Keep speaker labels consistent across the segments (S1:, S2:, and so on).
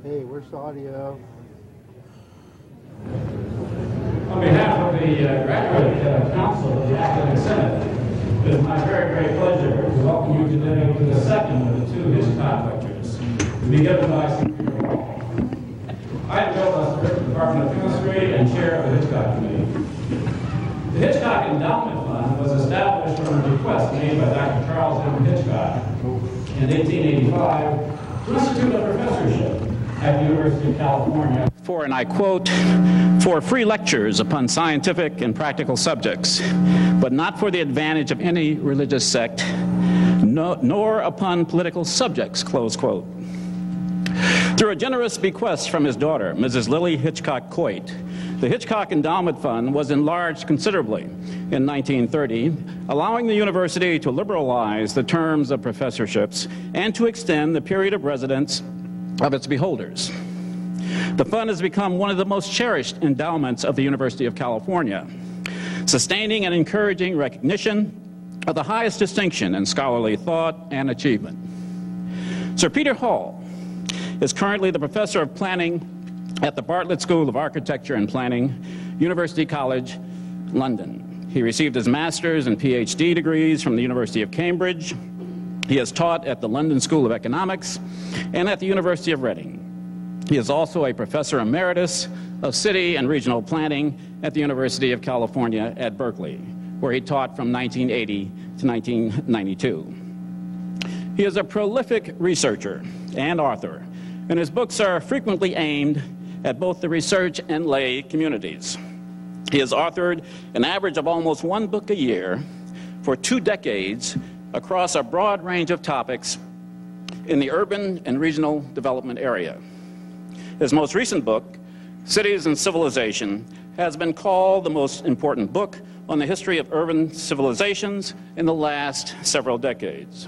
S1: Hey, where's the audio?
S2: On behalf of the Graduate Council of the Academic Senate, it is my very great pleasure to welcome you today to the second of the two Hitchcock lectures to be given by Sir Peter Hall. I am Joe Lester, Department of Chemistry and Chair of the Hitchcock Committee. The Hitchcock Endowment Fund was established from a request made by Dr. Charles M. Hitchcock in 1885 to institute a professorship at the University of California for, and I quote, for free lectures upon scientific and practical subjects, but not for the advantage of any religious sect, nor upon political subjects, close quote. Through a generous bequest from his daughter, Mrs. Lily Hitchcock Coit, the Hitchcock Endowment Fund was enlarged considerably in 1930, allowing the university to liberalize the terms of professorships and to extend the period of residence of its beholders. The fund has become one of the most cherished endowments of the University of California, sustaining and encouraging recognition of the highest distinction in scholarly thought and achievement. Sir Peter Hall is currently the professor of planning at the Bartlett School of Architecture and Planning, University College, London. He received his master's and PhD degrees from the University of Cambridge. He has taught at the London School of Economics and at the University of Reading. He is also a professor emeritus of city and regional planning at the University of California at Berkeley, where he taught from 1980 to 1992. He is a prolific researcher and author, and his books are frequently aimed at both the research and lay communities. He has authored an average of almost one book a year for 2 decades across a broad range of topics in the urban and regional development area. His most recent book, Cities and Civilization, has been called the most important book on the history of urban civilizations in the last several decades.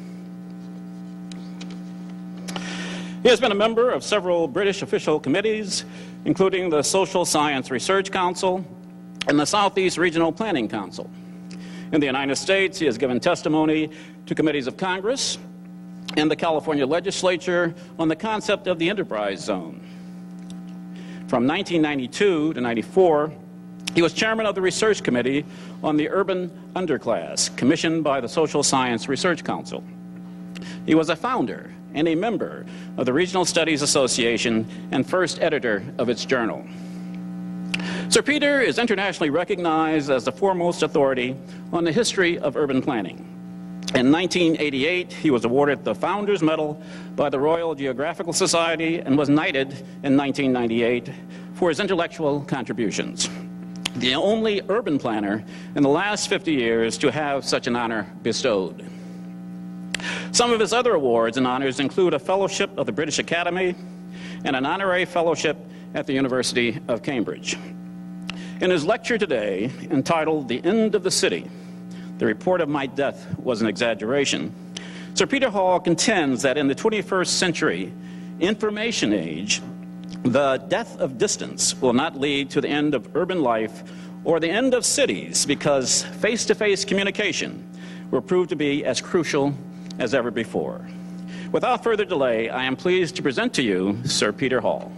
S2: He has been a member of several British official committees, including the Social Science Research Council and the Southeast Regional Planning Council. In the United States, he has given testimony to committees of Congress and the California legislature on the concept of the enterprise zone. From 1992 to 94, he was chairman of the research committee on the urban underclass, commissioned by the Social Science Research Council. He was a founder and a member of the Regional Studies Association and first editor of its journal. Sir Peter is internationally recognized as the foremost authority on the history of urban planning. In 1988, he was awarded the Founders Medal by the Royal Geographical Society and was knighted in 1998 for his intellectual contributions. The only urban planner in the last 50 years to have such an honor bestowed. Some of his other awards and honors include a fellowship of the British Academy and an honorary fellowship at the University of Cambridge. In his lecture today, entitled The End of the City, the report of my death was an exaggeration, Sir Peter Hall contends that in the 21st century information age, the death of distance will not lead to the end of urban life or the end of cities, because face-to-face communication will prove to be as crucial as ever before. Without further delay, I am pleased to present to you Sir Peter Hall.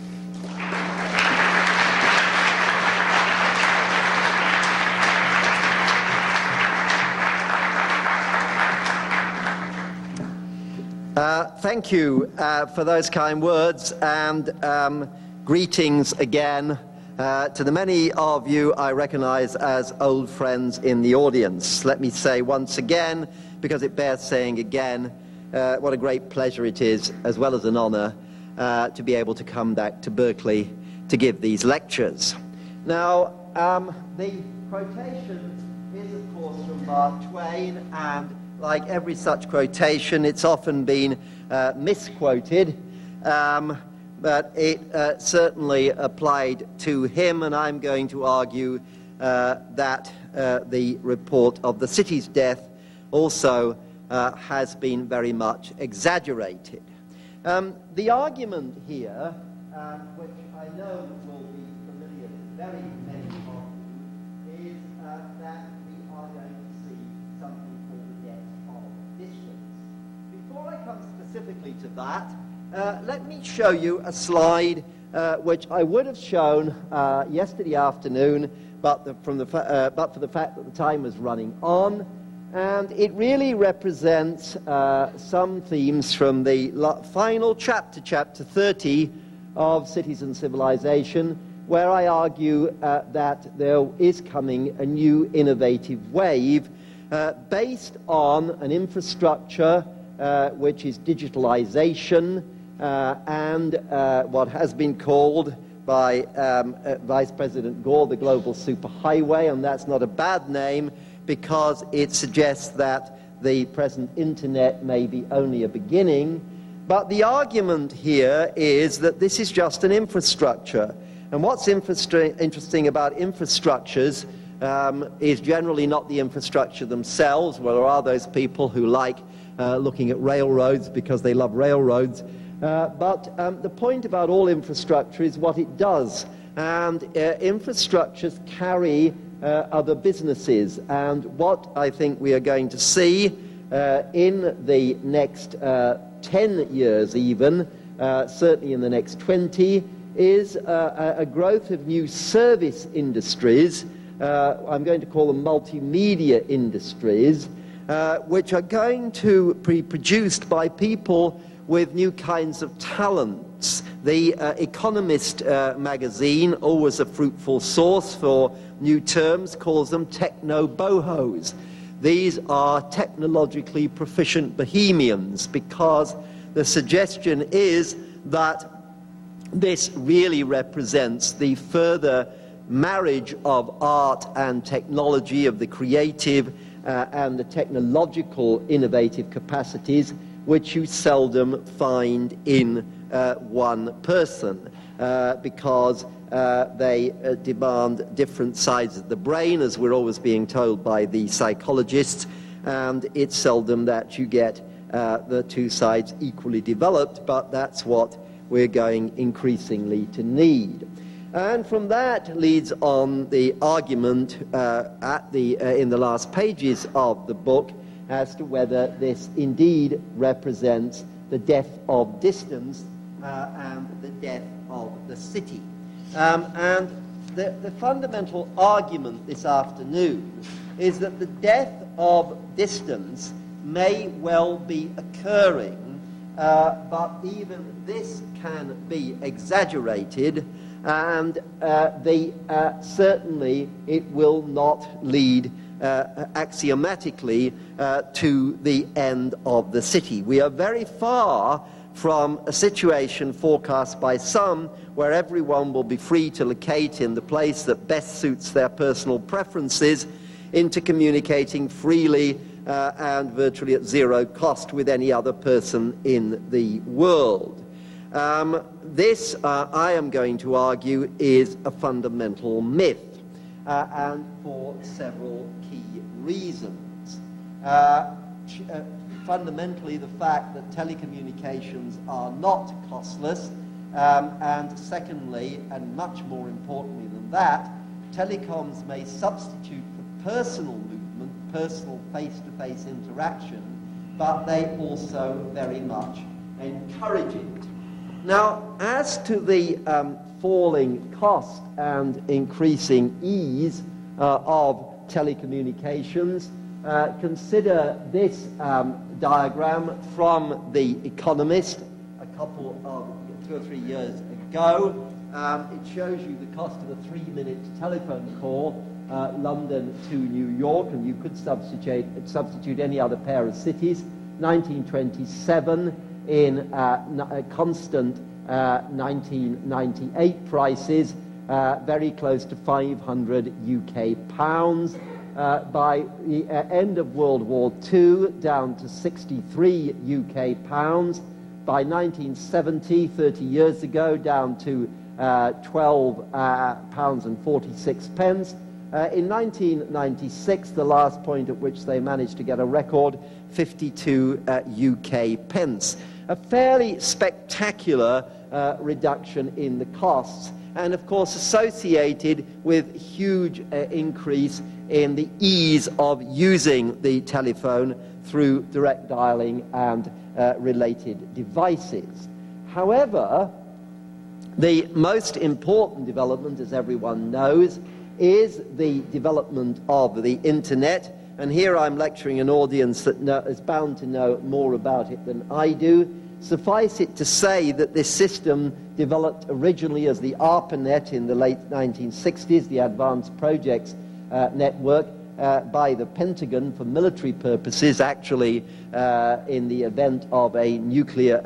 S3: Thank you for those kind words, and greetings again to the many of you I recognize as old friends in the audience. Let me say once again, because it bears saying again, what a great pleasure it is, as well as an honor, to be able to come back to Berkeley to give these lectures. Now, the quotation is, of course, from Mark Twain, and like every such quotation, it's often been misquoted, but it certainly applied to him, and I'm going to argue that the report of the city's death also has been very much exaggerated. The argument here, which I know will be familiar to very many of you, is that we are going to see something called the death of distance. Before I come specifically to that, Let me show you a slide which I would have shown yesterday afternoon, but for the fact that the time was running on. And it really represents some themes from the final chapter, chapter 30 of Cities and Civilization, where I argue that there is coming a new innovative wave based on an infrastructure which is digitalization and what has been called by Vice President Gore the global superhighway, and that's not a bad name because it suggests that the present internet may be only a beginning. But the argument here is that this is just an infrastructure. And what's interesting about infrastructures is generally not the infrastructure themselves. Well, there are those people who like looking at railroads because they love railroads. But the point about all infrastructure is what it does. And infrastructures carry other businesses. And what I think we are going to see in the next 10 years even, certainly in the next 20, is a growth of new service industries. I'm going to call them multimedia industries, which are going to be produced by people with new kinds of talents. The Economist magazine, always a fruitful source for new terms, calls them techno-bohos. These are technologically proficient bohemians because the suggestion is that this really represents the further marriage of art and technology, of the creative and the technological innovative capacities, which you seldom find in one person because they demand different sides of the brain, as we're always being told by the psychologists, and it's seldom that you get the two sides equally developed, but that's what we're going increasingly to need. And from that leads on the argument in the last pages of the book as to whether this indeed represents the death of distance and the death of the city. And the fundamental argument this afternoon is that the death of distance may well be occurring, but even this can be exaggerated, and certainly it will not lead axiomatically to the end of the city. We are very far from a situation forecast by some where everyone will be free to locate in the place that best suits their personal preferences into communicating freely and virtually at zero cost with any other person in the world. This, I am going to argue, is a fundamental myth, and for several key reasons. Fundamentally, the fact that telecommunications are not costless, and secondly, and much more importantly than that, telecoms may substitute for personal movement, personal face-to-face interaction, but they also very much encourage it. Now, as to the falling cost and increasing ease of telecommunications, consider this diagram from The Economist a couple of 2 or 3 years ago. It shows you the cost of a 3-minute telephone call, London to New York, and you could substitute any other pair of cities. 1927 in constant 1998 prices, very close to 500 UK pounds. By the end of World War II, down to 63 UK pounds. By 1970, 30 years ago, down to 12 pounds and 46 pence. In 1996, the last point at which they managed to get a record, 52 UK pence. A fairly spectacular reduction in the costs, and of course associated with huge increase in the ease of using the telephone through direct dialing and related devices. However, the most important development, as everyone knows, is the development of the internet. And here I'm lecturing an audience that is bound to know more about it than I do. Suffice it to say that this system developed originally as the ARPANET in the late 1960s, the Advanced Projects Network, by the Pentagon for military purposes, actually in the event of a nuclear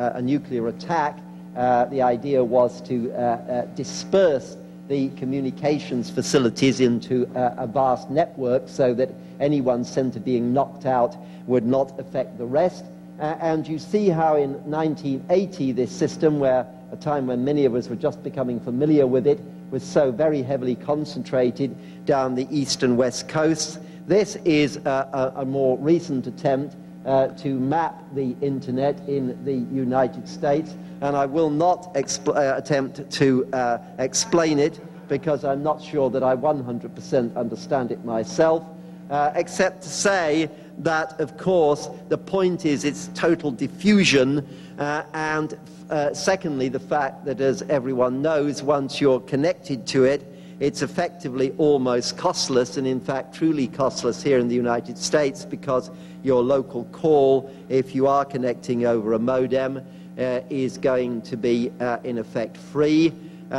S3: attack. The idea was to disperse the communications facilities into a vast network so that any one center being knocked out would not affect the rest. And you see how in 1980 this system, where a time when many of us were just becoming familiar with it, was so very heavily concentrated down the east and west coasts. This is a more recent attempt to map the internet in the United States, and I will not attempt to explain it because I'm not sure that I 100% understand it myself, except to say that, of course, the point is its total diffusion, and secondly, the fact that, as everyone knows, once you're connected to it, it's effectively almost costless, and in fact truly costless here in the United States, because your local call, if you are connecting over a modem, is going to be in effect free.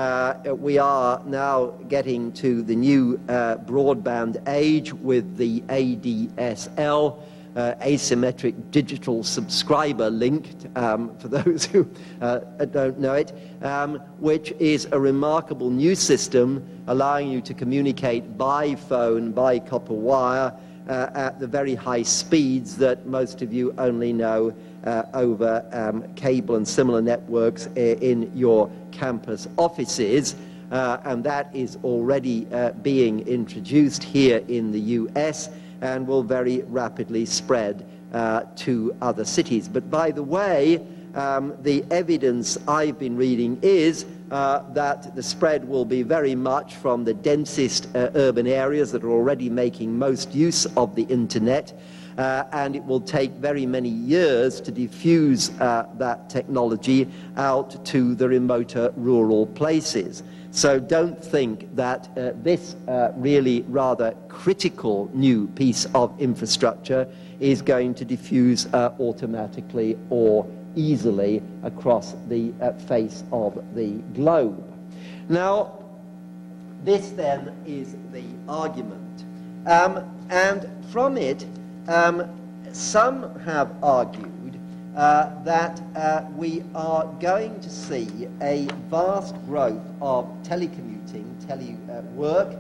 S3: We are now getting to the new broadband age with the ADSL, asymmetric digital subscriber link, for those who don't know it, which is a remarkable new system allowing you to communicate by phone, by copper wire, at the very high speeds that most of you only know over cable and similar networks in your campus offices, and that is already being introduced here in the US and will very rapidly spread to other cities. But by the way, the evidence I've been reading is that the spread will be very much from the densest urban areas that are already making most use of the internet, and it will take very many years to diffuse that technology out to the remoter rural places. So don't think that this really rather critical new piece of infrastructure is going to diffuse automatically or easily across the face of the globe. Now, this then is the argument. And from it, some have argued that we are going to see a vast growth of telecommuting, telework,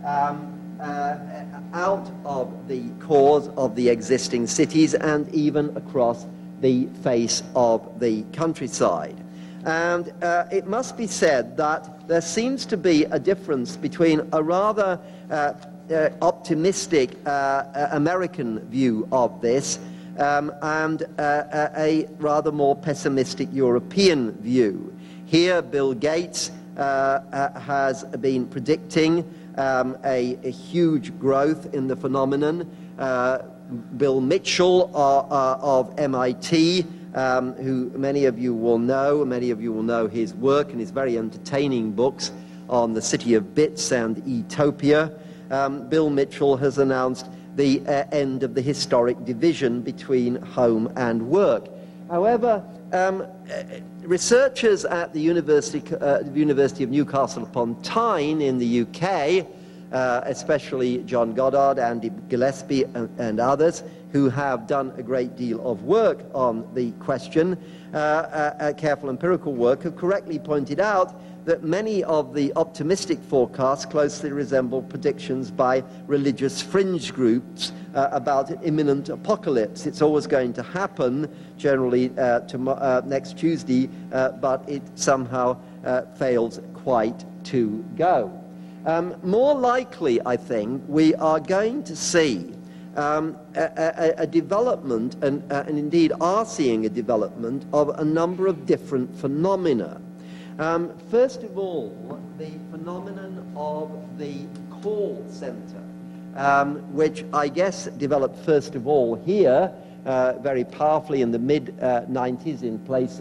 S3: out of the cores of the existing cities and even across the face of the countryside. And it must be said that there seems to be a difference between a rather optimistic American view of this and a rather more pessimistic European view. Here, Bill Gates has been predicting a huge growth in the phenomenon. Bill Mitchell of MIT, who many of you will know his work and his very entertaining books on the City of Bits and Etopia. Bill Mitchell has announced the end of the historic division between home and work. However, researchers at the University of Newcastle upon Tyne in the UK, especially John Goddard, Andy Gillespie, and others, who have done a great deal of work on the question, careful empirical work, have correctly pointed out that many of the optimistic forecasts closely resemble predictions by religious fringe groups about an imminent apocalypse. It's always going to happen, generally next Tuesday, but it somehow fails quite to go. More likely, I think, we are going to see a development, and indeed are seeing a development of a number of different phenomena. First of all, the phenomenon of the call center, which I guess developed first of all here very powerfully in the mid-90s in places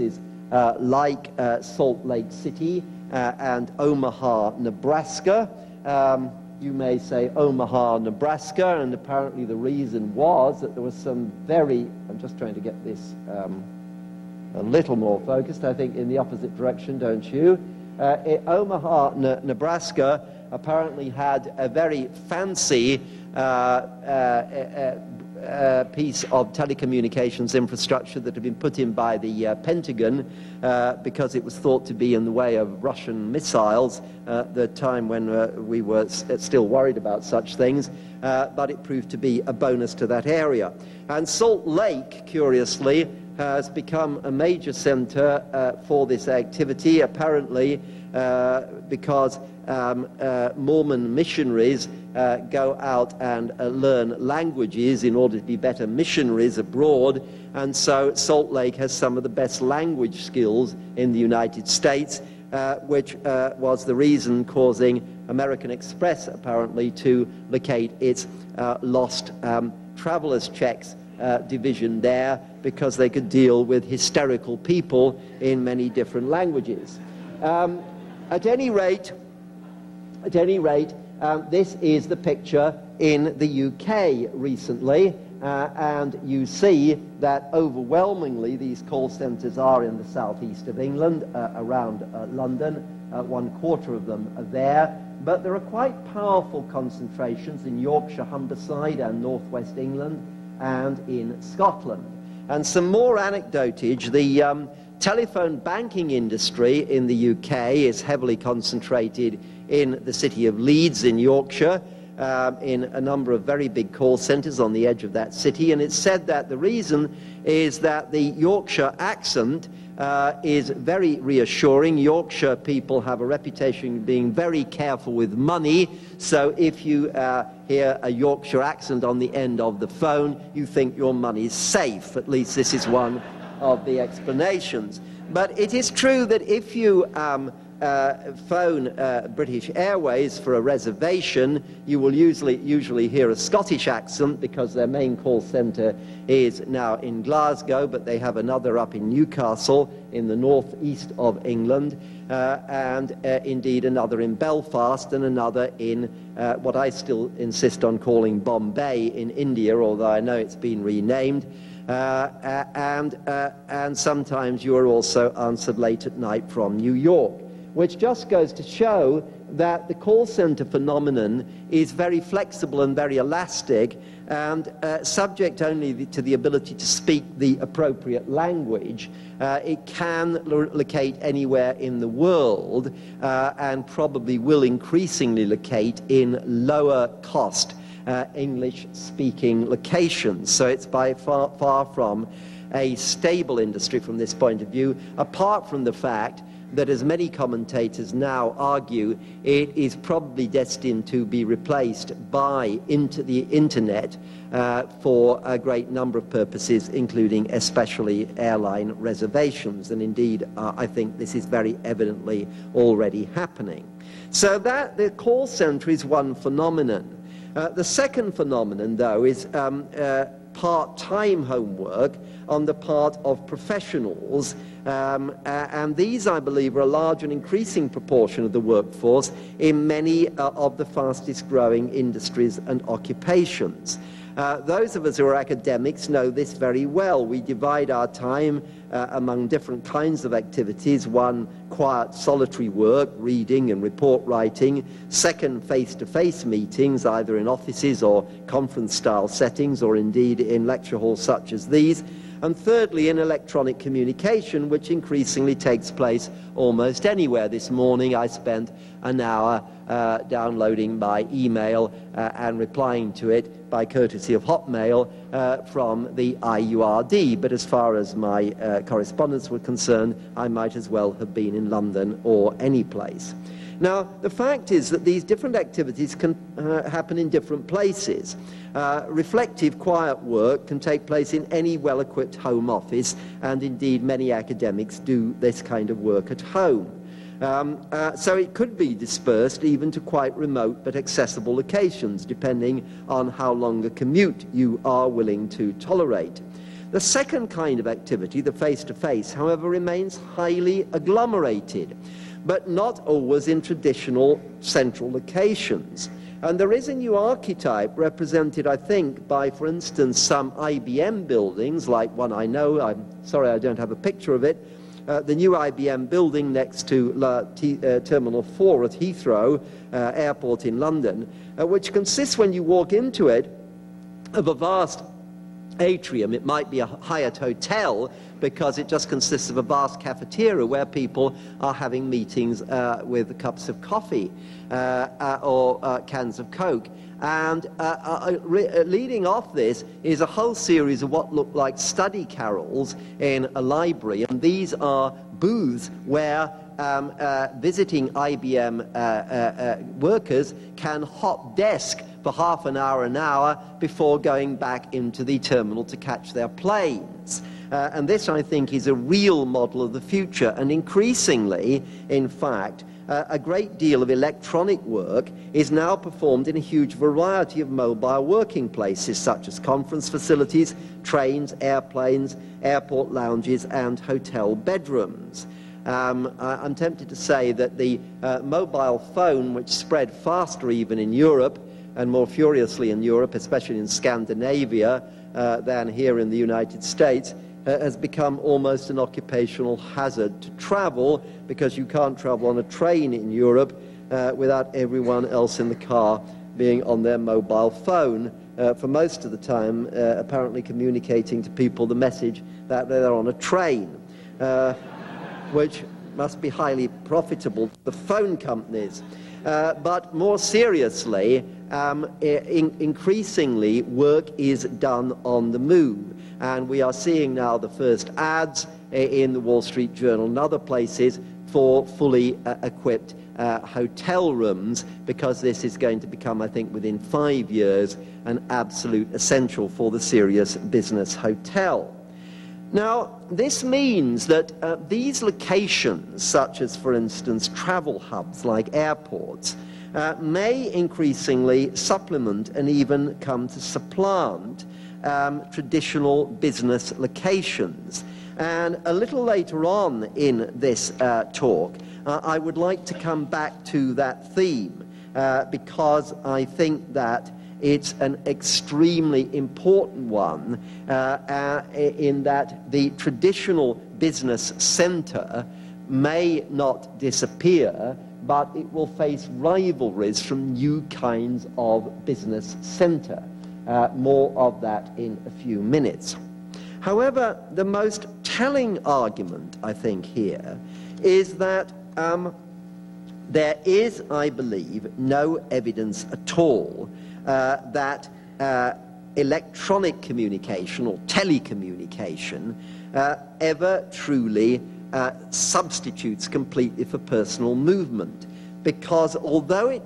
S3: like Salt Lake City and Omaha, Nebraska. You may say Omaha, Nebraska, and apparently the reason was that there was some very, I'm just trying to get this a little more focused, I think, in the opposite direction, don't you? Omaha, Nebraska apparently had a very fancy piece of telecommunications infrastructure that had been put in by the Pentagon because it was thought to be in the way of Russian missiles at the time when we were still worried about such things, but it proved to be a bonus to that area. And Salt Lake, curiously, has become a major center for this activity, apparently because Mormon missionaries go out and learn languages in order to be better missionaries abroad, and so Salt Lake has some of the best language skills in the United States, which was the reason causing American Express apparently to locate its lost travelers checks division there, because they could deal with hysterical people in many different languages. At any rate, this is the picture in the UK recently, and you see that overwhelmingly these call centres are in the southeast of England, around London. 1/4 of them are there, but there are quite powerful concentrations in Yorkshire, Humberside and northwest England, and in Scotland. And some more anecdotage, the telephone banking industry in the UK is heavily concentrated in the city of Leeds in Yorkshire, in a number of very big call centres on the edge of that city, and it's said that the reason is that the Yorkshire accent is very reassuring. Yorkshire people have a reputation of being very careful with money, so if you hear a Yorkshire accent on the end of the phone, you think your money's safe. At least this is one of the explanations. But it is true that if you phone British Airways for a reservation, you will usually hear a Scottish accent, because their main call centre is now in Glasgow, but they have another up in Newcastle in the northeast of England, and indeed another in Belfast, and another in what I still insist on calling Bombay in India, although I know it's been renamed. And sometimes you are also answered late at night from New York, which just goes to show that the call center phenomenon is very flexible and very elastic, and subject only to the ability to speak the appropriate language. It can locate anywhere in the world, and probably will increasingly locate in lower cost English-speaking locations. So it's by far from a stable industry from this point of view, apart from the fact that, as many commentators now argue, it is probably destined to be replaced by the internet for a great number of purposes, including especially airline reservations. And indeed, I think this is very evidently already happening. So that the call center is one phenomenon. The second phenomenon, though, is part-time homework on the part of professionals, and these, I believe, are a large and increasing proportion of the workforce in many of the fastest growing industries and occupations. Those of us who are academics know this very well. We divide our time among different kinds of activities. One, quiet, solitary work, reading and report writing. Second, face-to-face meetings, either in offices or conference-style settings, or indeed in lecture halls such as these. And thirdly, in electronic communication, which increasingly takes place almost anywhere. This morning I spent an hour downloading my email and replying to it by courtesy of Hotmail from the IURD. But as far as my correspondence were concerned, I might as well have been in London or any place. Now, the fact is that these different activities can happen in different places. Reflective, quiet work can take place in any well-equipped home office, and indeed many academics do this kind of work at home. So it could be dispersed even to quite remote but accessible locations, depending on how long a commute you are willing to tolerate. The second kind of activity, the face-to-face, however, remains highly agglomerated, but not always in traditional central locations. And there is a new archetype represented, I think, by, for instance, some IBM buildings, like one I know. I'm sorry I don't have a picture of it. The new IBM building next to Terminal 4 at Heathrow Airport in London, which consists, when you walk into it, of a vast atrium. It might be a Hyatt hotel because it just consists of a vast cafeteria where people are having meetings with cups of coffee or cans of Coke. And leading off this is a whole series of what look like study carrels in a library, and these are booths where visiting IBM workers can hot desk for half an hour before going back into the terminal to catch their planes. And this, I think, is a real model of the future, and increasingly, in fact, a great deal of electronic work is now performed in a huge variety of mobile working places, such as conference facilities, trains, airplanes, airport lounges, and hotel bedrooms. I'm tempted to say that the mobile phone, which spread faster even in Europe, and more furiously in Europe, especially in Scandinavia, than here in the United States, has become almost an occupational hazard to travel, because you can't travel on a train in Europe without everyone else in the car being on their mobile phone for most of the time, apparently communicating to people the message that they're on a train, which must be highly profitable to the phone companies. But more seriously, increasingly work is done on the move. And we are seeing now the first ads in the Wall Street Journal and other places for fully equipped hotel rooms, because this is going to become, I think, within 5 years, an absolute essential for the serious business hotel. Now, this means that these locations, such as, for instance, travel hubs like airports, may increasingly supplement and even come to supplant traditional business locations. And a little later on in this talk, I would like to come back to that theme because I think that it's an extremely important one in that the traditional business center may not disappear, but it will face rivalries from new kinds of business center. More of that in a few minutes. However, the most telling argument, I think, here is that there is, I believe, no evidence at all that electronic communication or telecommunication ever truly substitutes completely for personal movement. Because although it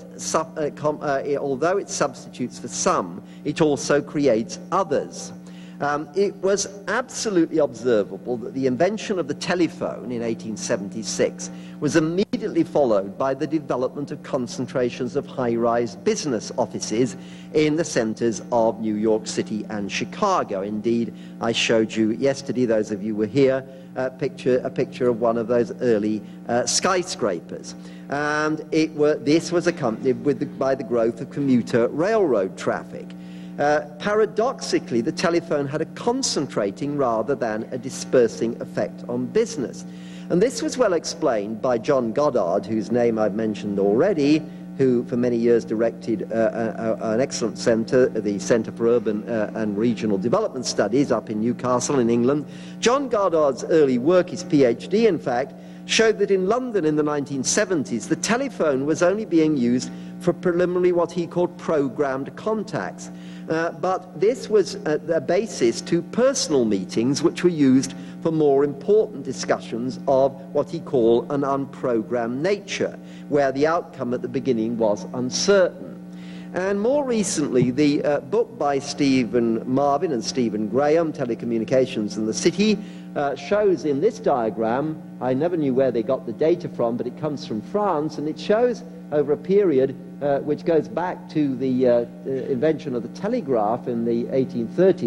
S3: substitutes for some, it also creates others. It was absolutely observable that the invention of the telephone in 1876 was immediately followed by the development of concentrations of high-rise business offices in the centers of New York City and Chicago. Indeed, I showed you yesterday, those of you who were here, a picture of one of those early skyscrapers. And this was accompanied by the growth of commuter railroad traffic. Paradoxically, the telephone had a concentrating rather than a dispersing effect on business. And this was well explained by John Goddard, whose name I've mentioned already, who for many years directed an excellent center, the Center for Urban and Regional Development Studies up in Newcastle in England. John Goddard's early work, his PhD in fact, showed that in London in the 1970s, the telephone was only being used for preliminary what he called programmed contacts. But this was a basis to personal meetings which were used for more important discussions of what he called an unprogrammed nature, where the outcome at the beginning was uncertain. And more recently, the book by Stephen Marvin and Stephen Graham, Telecommunications in the City, shows in this diagram, I never knew where they got the data from, but it comes from France, and it shows over a period which goes back to the invention of the telegraph in the 1830s,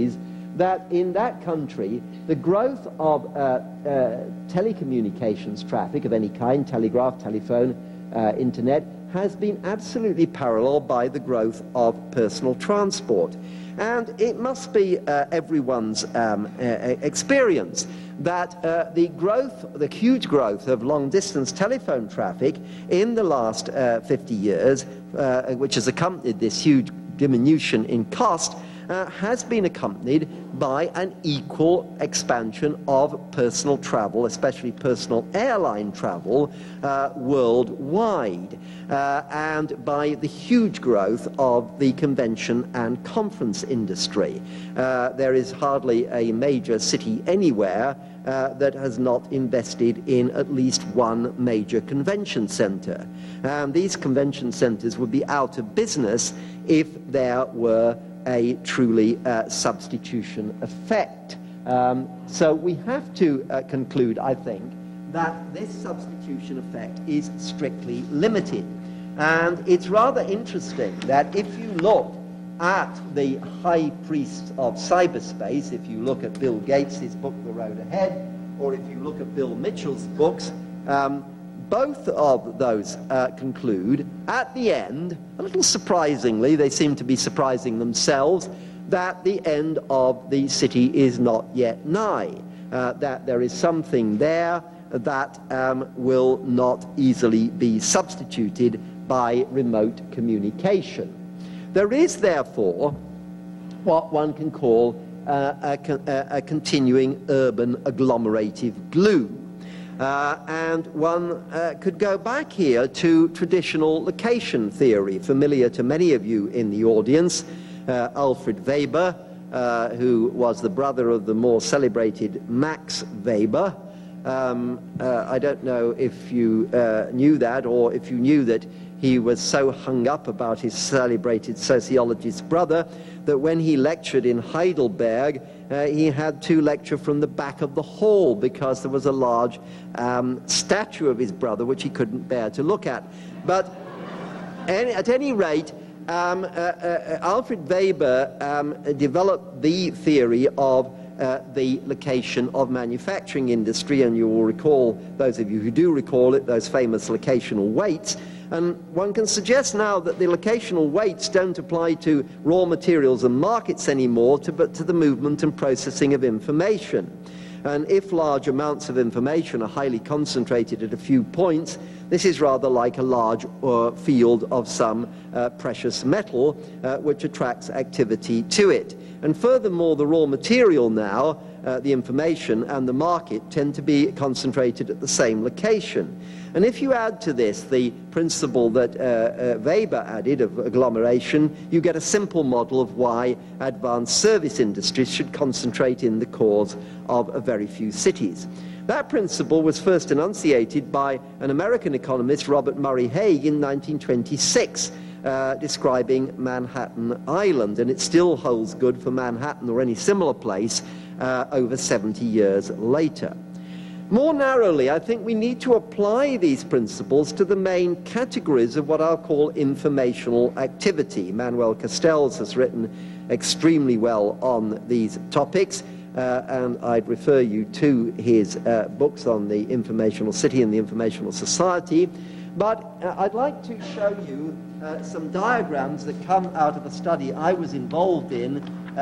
S3: that in that country, the growth of telecommunications traffic of any kind, telegraph, telephone, internet, has been absolutely paralleled by the growth of personal transport. And it must be everyone's experience that the huge growth of long-distance telephone traffic in the last 50 years, which has accompanied this huge diminution in cost, has been accompanied by an equal expansion of personal travel, especially personal airline travel, worldwide, and by the huge growth of the convention and conference industry. There is hardly a major city anywhere that has not invested in at least one major convention center. And these convention centers would be out of business if there were a truly substitution effect. So we have to conclude, I think, that this substitution effect is strictly limited. And it's rather interesting that if you look at the high priests of cyberspace, if you look at Bill Gates' book, The Road Ahead, or if you look at Bill Mitchell's books, both of those conclude at the end, a little surprisingly, they seem to be surprising themselves, that the end of the city is not yet nigh, that there is something there that will not easily be substituted by remote communication. There is, therefore, what one can call a continuing urban agglomerative glue. And one could go back here to traditional location theory, familiar to many of you in the audience. Alfred Weber, who was the brother of the more celebrated Max Weber. I don't know if you knew that, or if you knew that he was so hung up about his celebrated sociologist brother that when he lectured in Heidelberg, he had to lecture from the back of the hall because there was a large statue of his brother which he couldn't bear to look at. But at any rate, Alfred Weber developed the theory of the location of manufacturing industry, and you will recall, those of you who do recall it, those famous locational weights. And one can suggest now that the locational weights don't apply to raw materials and markets anymore, but to the movement and processing of information. And if large amounts of information are highly concentrated at a few points, this is rather like a large field of some precious metal which attracts activity to it. And furthermore, the raw material now, the information and the market tend to be concentrated at the same location. And if you add to this the principle that Weber added of agglomeration, you get a simple model of why advanced service industries should concentrate in the cores of a very few cities. That principle was first enunciated by an American economist, Robert Murray Hague, in 1926, describing Manhattan Island, and it still holds good for Manhattan or any similar place over 70 years later. More narrowly, I think we need to apply these principles to the main categories of what I'll call informational activity. Manuel Castells has written extremely well on these topics, and I'd refer you to his books on the informational city and the informational society. But I'd like to show you some diagrams that come out of a study I was involved in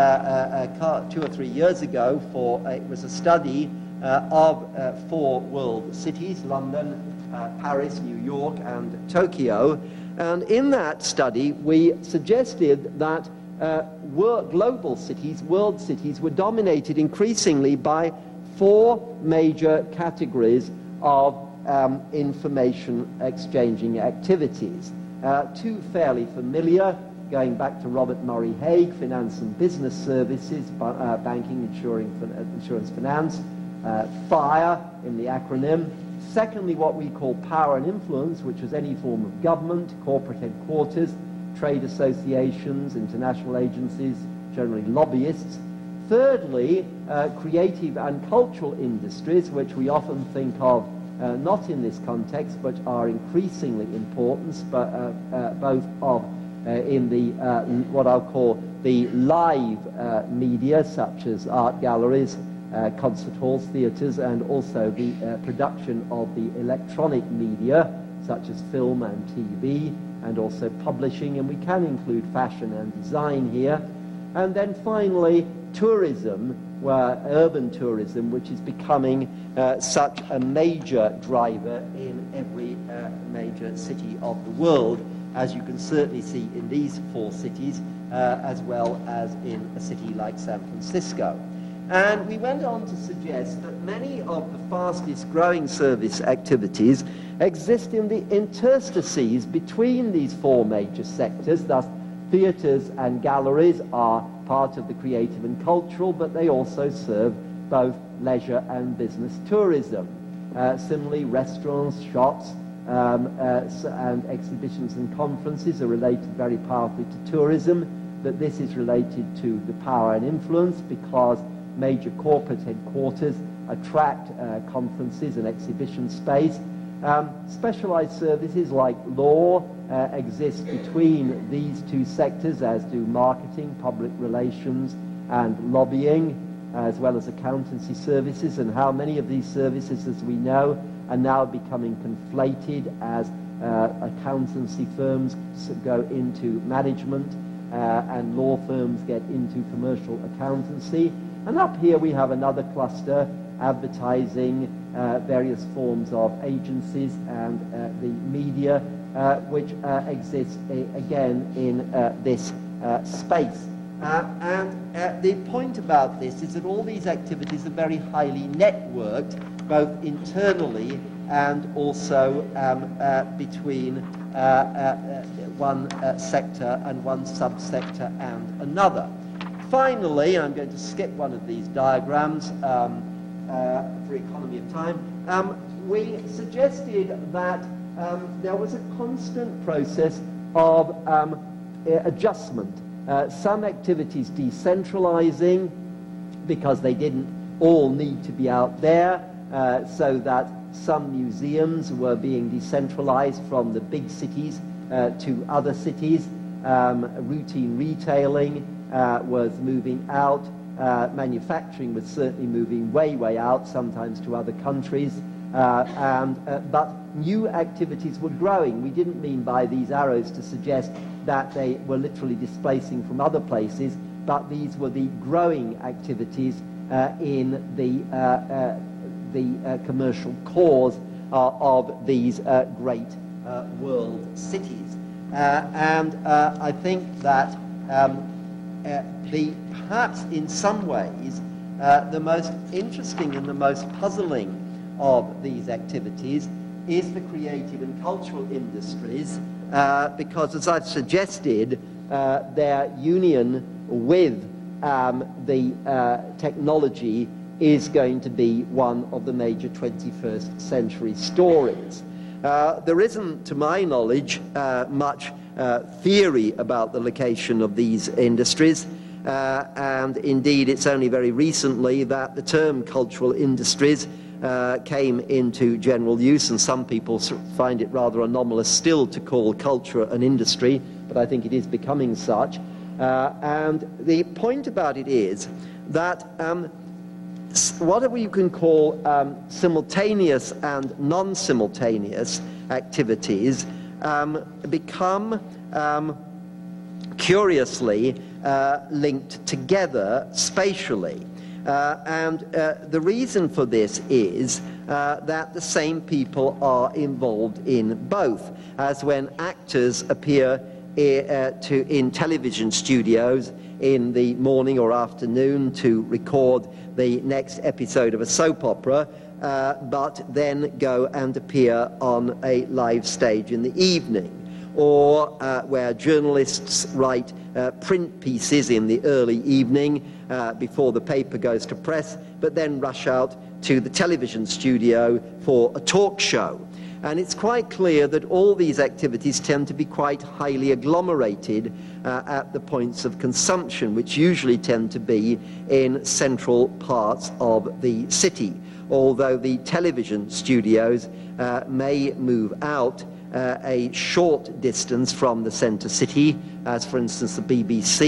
S3: 2 or 3 years ago. It was a study of 4 world cities: London, Paris, New York, and Tokyo. And in that study, we suggested that global cities, world cities, were dominated increasingly by 4 major categories of information exchanging activities. 2 fairly familiar, going back to Robert Murray Hague: finance and business services, banking, insurance, finance, FIRE in the acronym. Secondly, what we call power and influence, which was any form of government, corporate headquarters, trade associations, international agencies, generally lobbyists. Thirdly, creative and cultural industries, which we often think of not in this context, but are increasingly important, but both in the what I'll call the live media, such as art galleries, concert halls, theatres, and also the production of the electronic media, such as film and TV, and also publishing, and we can include fashion and design here. And then finally, tourism, urban tourism, which is becoming such a major driver in every major city of the world, as you can certainly see in these 4 cities, as well as in a city like San Francisco. And we went on to suggest that many of the fastest growing service activities exist in the interstices between these 4 major sectors. Thus, theatres and galleries are part of the creative and cultural, but they also serve both leisure and business tourism. Similarly, restaurants, shops, and exhibitions and conferences are related very powerfully to tourism, but this is related to the power and influence because major corporate headquarters attract conferences and exhibition space. Specialized services like law exist between these 2 sectors, as do marketing, public relations, and lobbying, as well as accountancy services, and how many of these services, as we know, are now becoming conflated as accountancy firms go into management and law firms get into commercial accountancy. And up here we have another cluster, advertising, various forms of agencies, and the media, which exists again in this space. And the point about this is that all these activities are very highly networked, both internally and also between one sector and one subsector and another. Finally, I'm going to skip one of these diagrams for economy of time. We suggested that there was a constant process of adjustment. Some activities decentralizing because they didn't all need to be out there, so that some museums were being decentralized from the big cities to other cities. Routine retailing was moving out. Manufacturing was certainly moving way out, sometimes to other countries. But new activities were growing. We didn't mean by these arrows to suggest that they were literally displacing from other places, but these were the growing activities in the commercial cores of these great world cities. I think that perhaps in some ways the most interesting and the most puzzling of these activities is the creative and cultural industries, because, as I've suggested, their union with the technology is going to be one of the major 21st century stories. There isn't, to my knowledge, much theory about the location of these industries, and indeed it's only very recently that the term cultural industries came into general use, and some people find it rather anomalous still to call culture an industry, but I think it is becoming such. And the point about it is that whatever you can call simultaneous and non-simultaneous activities become curiously linked together spatially. And the reason for this is that the same people are involved in both, as when actors appear in television studios in the morning or afternoon to record the next episode of a soap opera, but then go and appear on a live stage in the evening, or where journalists write print pieces in the early evening before the paper goes to press, but then rush out to the television studio for a talk show. And it's quite clear that all these activities tend to be quite highly agglomerated at the points of consumption, which usually tend to be in central parts of the city, although the television studios may move out a short distance from the centre city, as for instance the BBC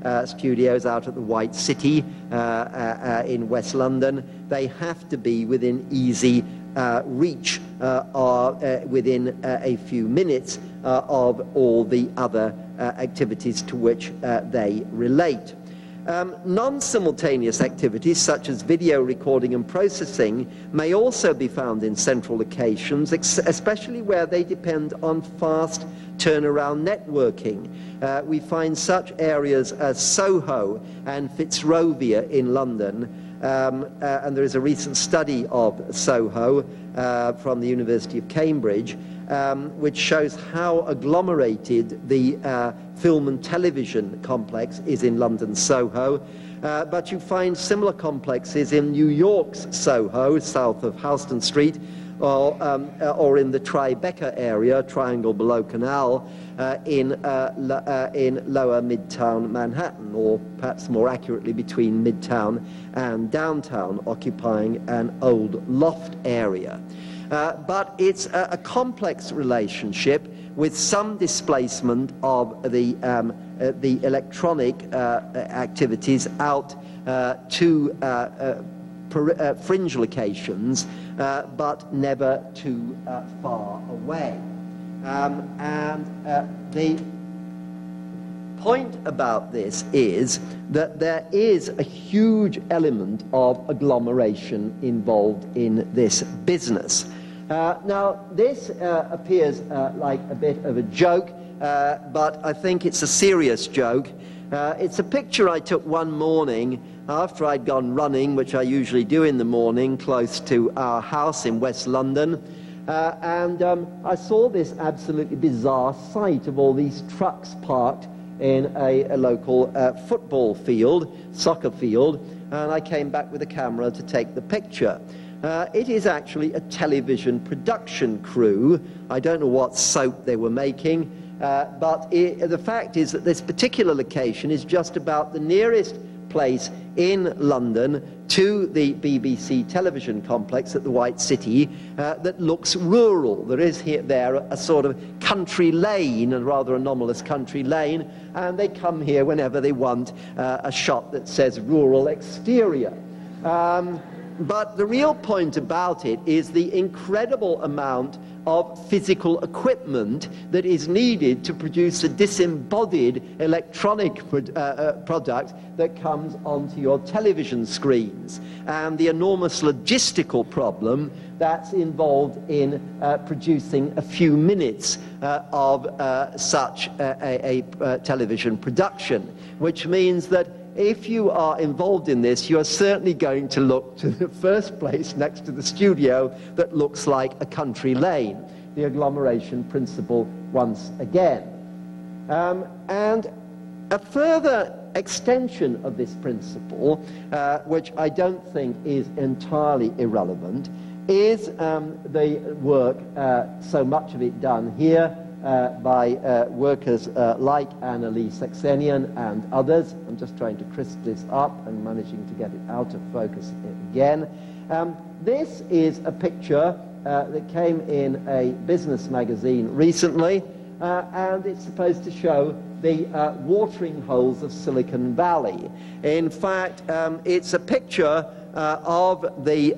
S3: studios out at the White City in West London, they have to be within easy reach or within a few minutes of all the other activities to which they relate. Non-simultaneous activities such as video recording and processing may also be found in central locations, especially where they depend on fast turnaround networking. We find such areas as Soho and Fitzrovia in London, and there is a recent study of Soho from the University of Cambridge, which shows how agglomerated the film and television complex is in London's Soho. But you find similar complexes in New York's Soho, south of Houston Street, or in the Tribeca area, Triangle Below Canal, in lower Midtown Manhattan, or perhaps more accurately between Midtown and downtown, occupying an old loft area. But it's a complex relationship with some displacement of the electronic activities out to fringe locations, but never too far away. The point about this is that there is a huge element of agglomeration involved in this business. Now, this appears like a bit of a joke, but I think it's a serious joke. It's a picture I took one morning after I'd gone running, which I usually do in the morning, close to our house in West London. I saw this absolutely bizarre sight of all these trucks parked in a local football field, soccer field, and I came back with a camera to take the picture. It is actually a television production crew. I don't know what soap they were making, but the fact is that this particular location is just about the nearest place in London to the BBC television complex at the White City that looks rural. There is there a sort of country lane, a rather anomalous country lane, and they come here whenever they want a shot that says rural exterior. But the real point about it is the incredible amount of physical equipment that is needed to produce a disembodied electronic product that comes onto your television screens, and the enormous logistical problem that's involved in producing a few minutes of such a television production, which means that if you are involved in this, you are certainly going to look to the first place next to the studio that looks like a country lane. The agglomeration principle once again. And a further extension of this principle, which I don't think is entirely irrelevant, is the work, so much of it done here, by workers like Annalee Saxenian and others. I'm just trying to crisp this up and managing to get it out of focus again. This is a picture that came in a business magazine recently, and it's supposed to show the watering holes of Silicon Valley. In fact, it's a picture of the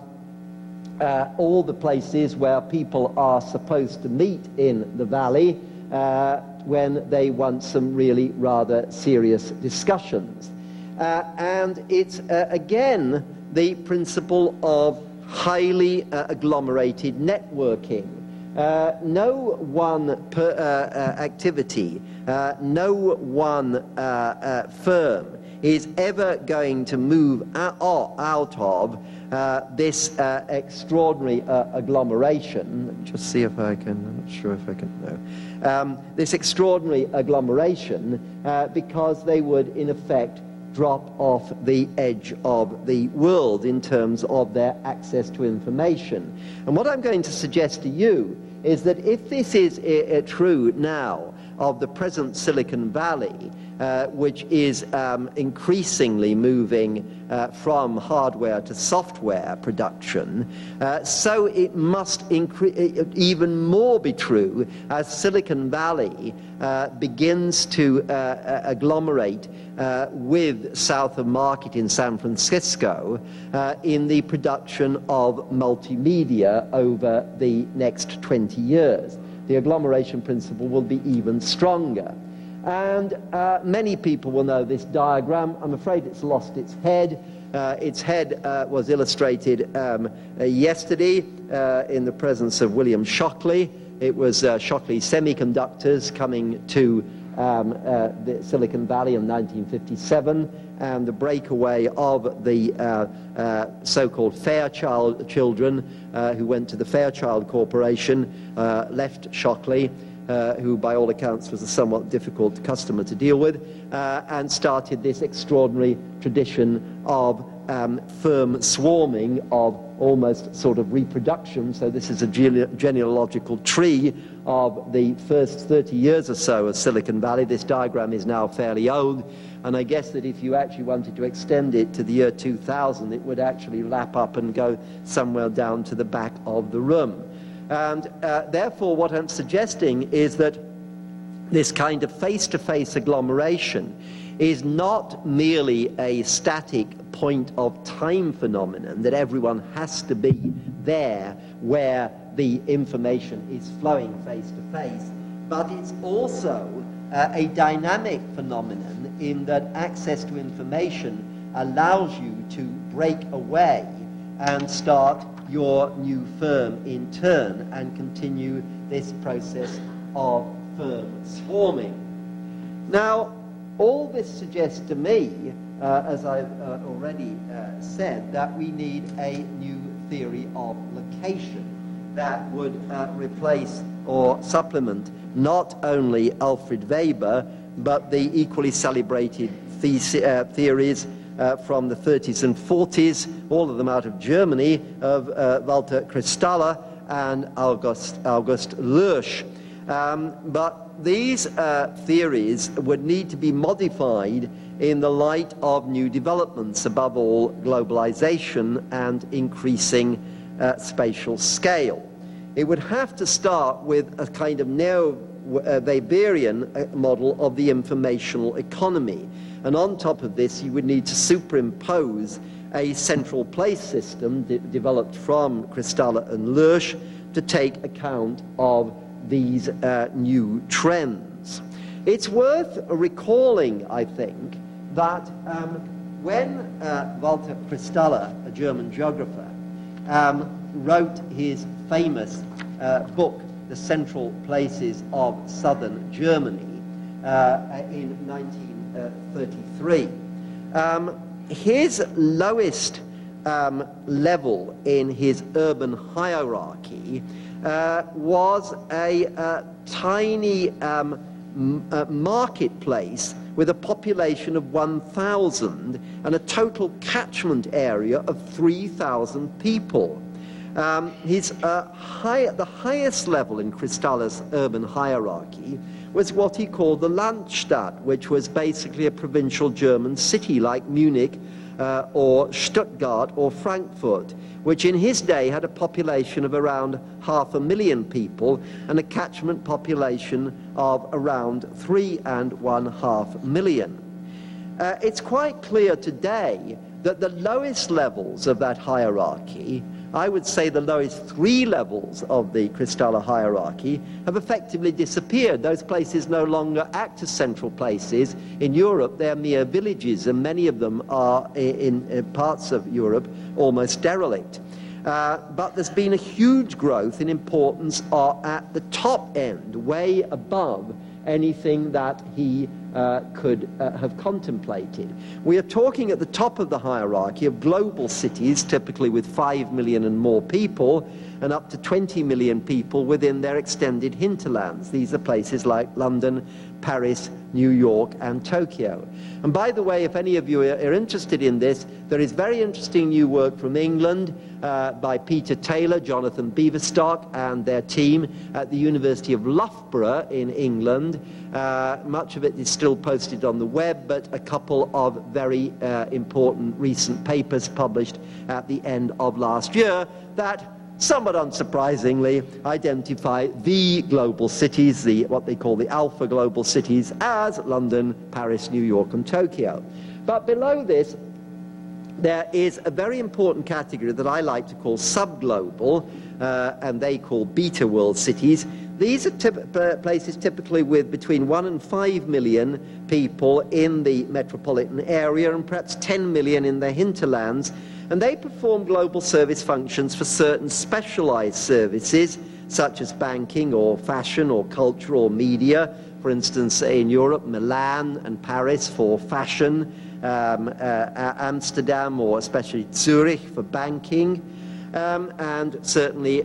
S3: all the places where people are supposed to meet in the valley when they want some really rather serious discussions. And it's, again, the principle of highly agglomerated networking. No one activity, no one firm is ever going to move out of this extraordinary agglomeration. Let me just see if I can, I'm not sure if I can, no. This extraordinary agglomeration because they would, in effect, drop off the edge of the world in terms of their access to information. And what I'm going to suggest to you is that if this is true now, of the present Silicon Valley, which is increasingly moving from hardware to software production, so it must even more be true as Silicon Valley begins to agglomerate with South of Market in San Francisco in the production of multimedia over the next 20 years. The agglomeration principle will be even stronger. And many people will know this diagram. I'm afraid it's lost its head. Its head was illustrated yesterday in the presence of William Shockley. It was Shockley Semiconductors coming to the Silicon Valley in 1957, and the breakaway of the so-called Fairchild children who went to the Fairchild Corporation left Shockley, who by all accounts was a somewhat difficult customer to deal with, and started this extraordinary tradition of firm swarming, of almost sort of reproduction. So this is a genealogical tree of the first 30 years or so of Silicon Valley. This diagram is now fairly old, and I guess that if you actually wanted to extend it to the year 2000, it would actually lap up and go somewhere down to the back of the room. And therefore what I'm suggesting is that this kind of face-to-face agglomeration is not merely a static point of time phenomenon, that everyone has to be there where the information is flowing face-to-face, but it's also a dynamic phenomenon in that access to information allows you to break away and start your new firm in turn and continue this process of firm swarming. Now, all this suggests to me, as I've already said, that we need a new theory of location that would replace or supplement not only Alfred Weber, but the equally celebrated theories from the 30s and 40s, all of them out of Germany, of Walter Christaller and August Lürsch. But these theories would need to be modified in the light of new developments, above all globalization and increasing spatial scale. It would have to start with a kind of neo-Weberian model of the informational economy. And on top of this, you would need to superimpose a central place system developed from Christaller and Lürsch to take account of these new trends. It's worth recalling, I think, that when Walter Christaller, a German geographer, wrote his famous book, The Central Places of Southern Germany, in 1933, his lowest level in his urban hierarchy was a tiny marketplace with a population of 1,000 and a total catchment area of 3,000 people. The highest level in Christaller's urban hierarchy was what he called the Landstadt, which was basically a provincial German city like Munich or Stuttgart or Frankfurt, which in his day had a population of around 500,000 people and a catchment population of around 3.5 million. It's quite clear today that the lowest levels of that hierarchy, I would say the lowest 3 levels of the Christaller hierarchy, have effectively disappeared. Those places no longer act as central places. In Europe, they're mere villages, and many of them are, in parts of Europe, almost derelict. But there's been a huge growth in importance at the top end, way above anything that he could have contemplated. We are talking at the top of the hierarchy of global cities, typically with 5 million and more people, and up to 20 million people within their extended hinterlands. These are places like London, Paris, New York, and Tokyo. And by the way, if any of you are interested in this, there is very interesting new work from England by Peter Taylor, Jonathan Beaverstock, and their team at the University of Loughborough in England. Much of it is still posted on the web, but a couple of very important recent papers published at the end of last year that, somewhat unsurprisingly, identify the global cities, what they call the alpha global cities, as London, Paris, New York, and Tokyo. But below this, there is a very important category that I like to call subglobal, and they call beta world cities. These are places typically with between 1 and 5 million people in the metropolitan area and perhaps 10 million in the hinterlands, and they perform global service functions for certain specialized services such as banking or fashion or culture or media. For instance, in Europe, Milan and Paris for fashion, Amsterdam or especially Zurich for banking, and certainly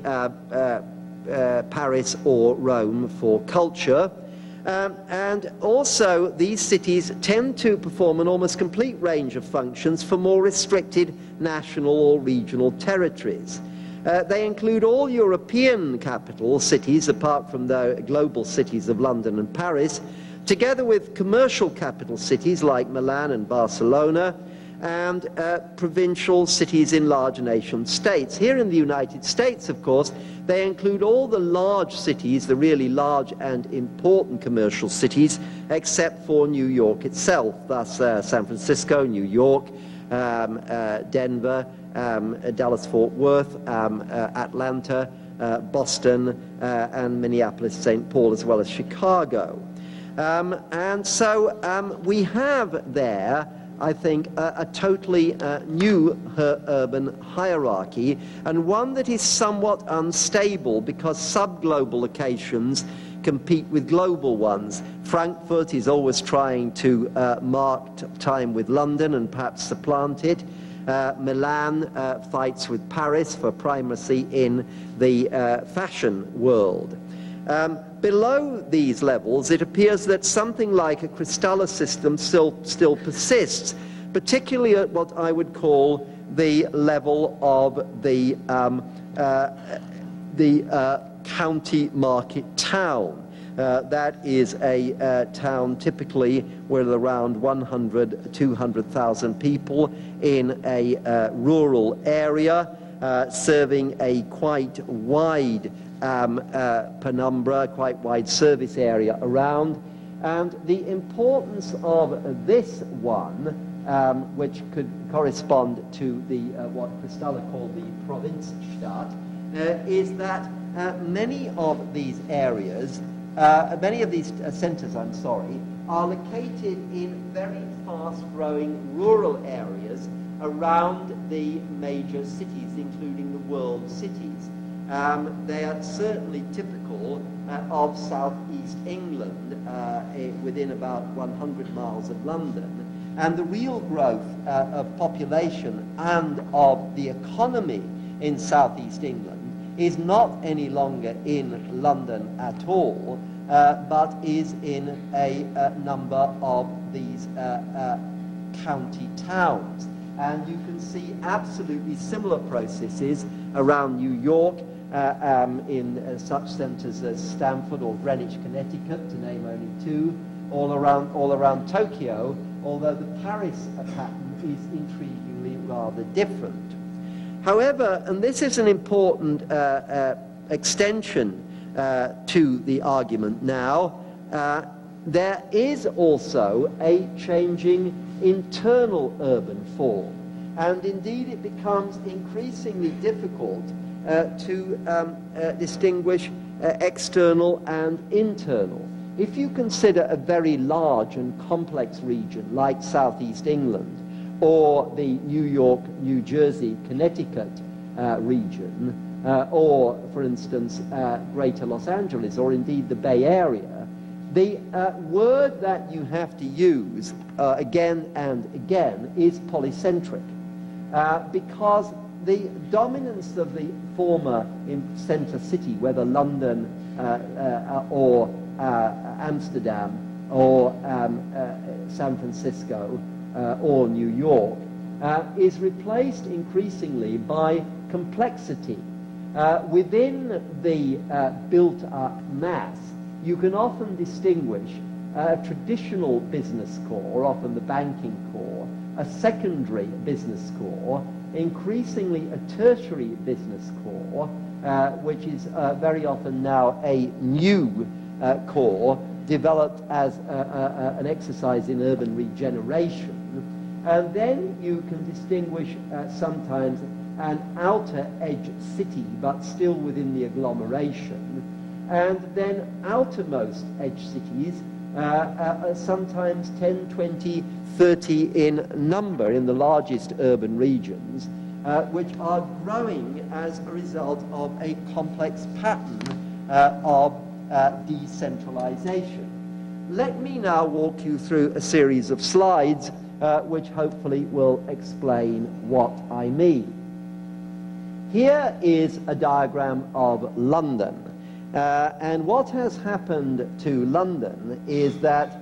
S3: Paris or Rome for culture. And also these cities tend to perform an almost complete range of functions for more restricted national or regional territories. They include all European capital cities, apart from the global cities of London and Paris, together with commercial capital cities like Milan and Barcelona, and provincial cities in large nation states. Here in the United States, of course, they include all the large cities, the really large and important commercial cities, except for New York itself, thus San Francisco, New York, Denver, Dallas-Fort Worth, Atlanta, Boston, and Minneapolis-St. Paul, as well as Chicago. And so we have there, I think, a totally new urban hierarchy, and one that is somewhat unstable because sub-global locations compete with global ones. Frankfurt is always trying to mark time with London and perhaps supplant it. Milan fights with Paris for primacy in the fashion world. Below these levels, it appears that something like a Kristalla system still persists, particularly at what I would call the level of the county market town. That is a town typically with around 100, 200,000 people in a rural area, serving a quite wide penumbra, quite wide service area around. And the importance of this one, which could correspond to the what Kristalla called the Provinzstadt, is that many of these areas, many of these centers, are located in very fast-growing rural areas around the major cities, including the world cities. They are certainly typical of southeast England, within about 100 miles of London. And the real growth of population and of the economy in southeast England is not any longer in London at all, but is in a number of these county towns. And you can see absolutely similar processes around New York, in such centers as Stamford or Greenwich, Connecticut, to name only two, all around Tokyo, although the Paris pattern is intriguingly rather different. However, and this is an important extension to the argument now, there is also a changing internal urban form, and indeed it becomes increasingly difficult to distinguish external and internal. If you consider a very large and complex region like southeast England, or the New York, New Jersey, Connecticut region, or, for instance, Greater Los Angeles, or indeed the Bay Area, the word that you have to use again and again is polycentric, because the dominance of the former center city, whether London or Amsterdam or San Francisco or New York, is replaced increasingly by complexity. Within the built-up mass, you can often distinguish a traditional business core, often the banking core, a secondary business core, increasingly a tertiary business core, which is very often now a new core developed as an exercise in urban regeneration. And then you can distinguish sometimes an outer edge city, but still within the agglomeration, and then outermost edge cities, sometimes 10, 20, 30 in number in the largest urban regions, which are growing as a result of a complex pattern of decentralization. Let me now walk you through a series of slides which hopefully will explain what I mean. Here is a diagram of London. And what has happened to London is that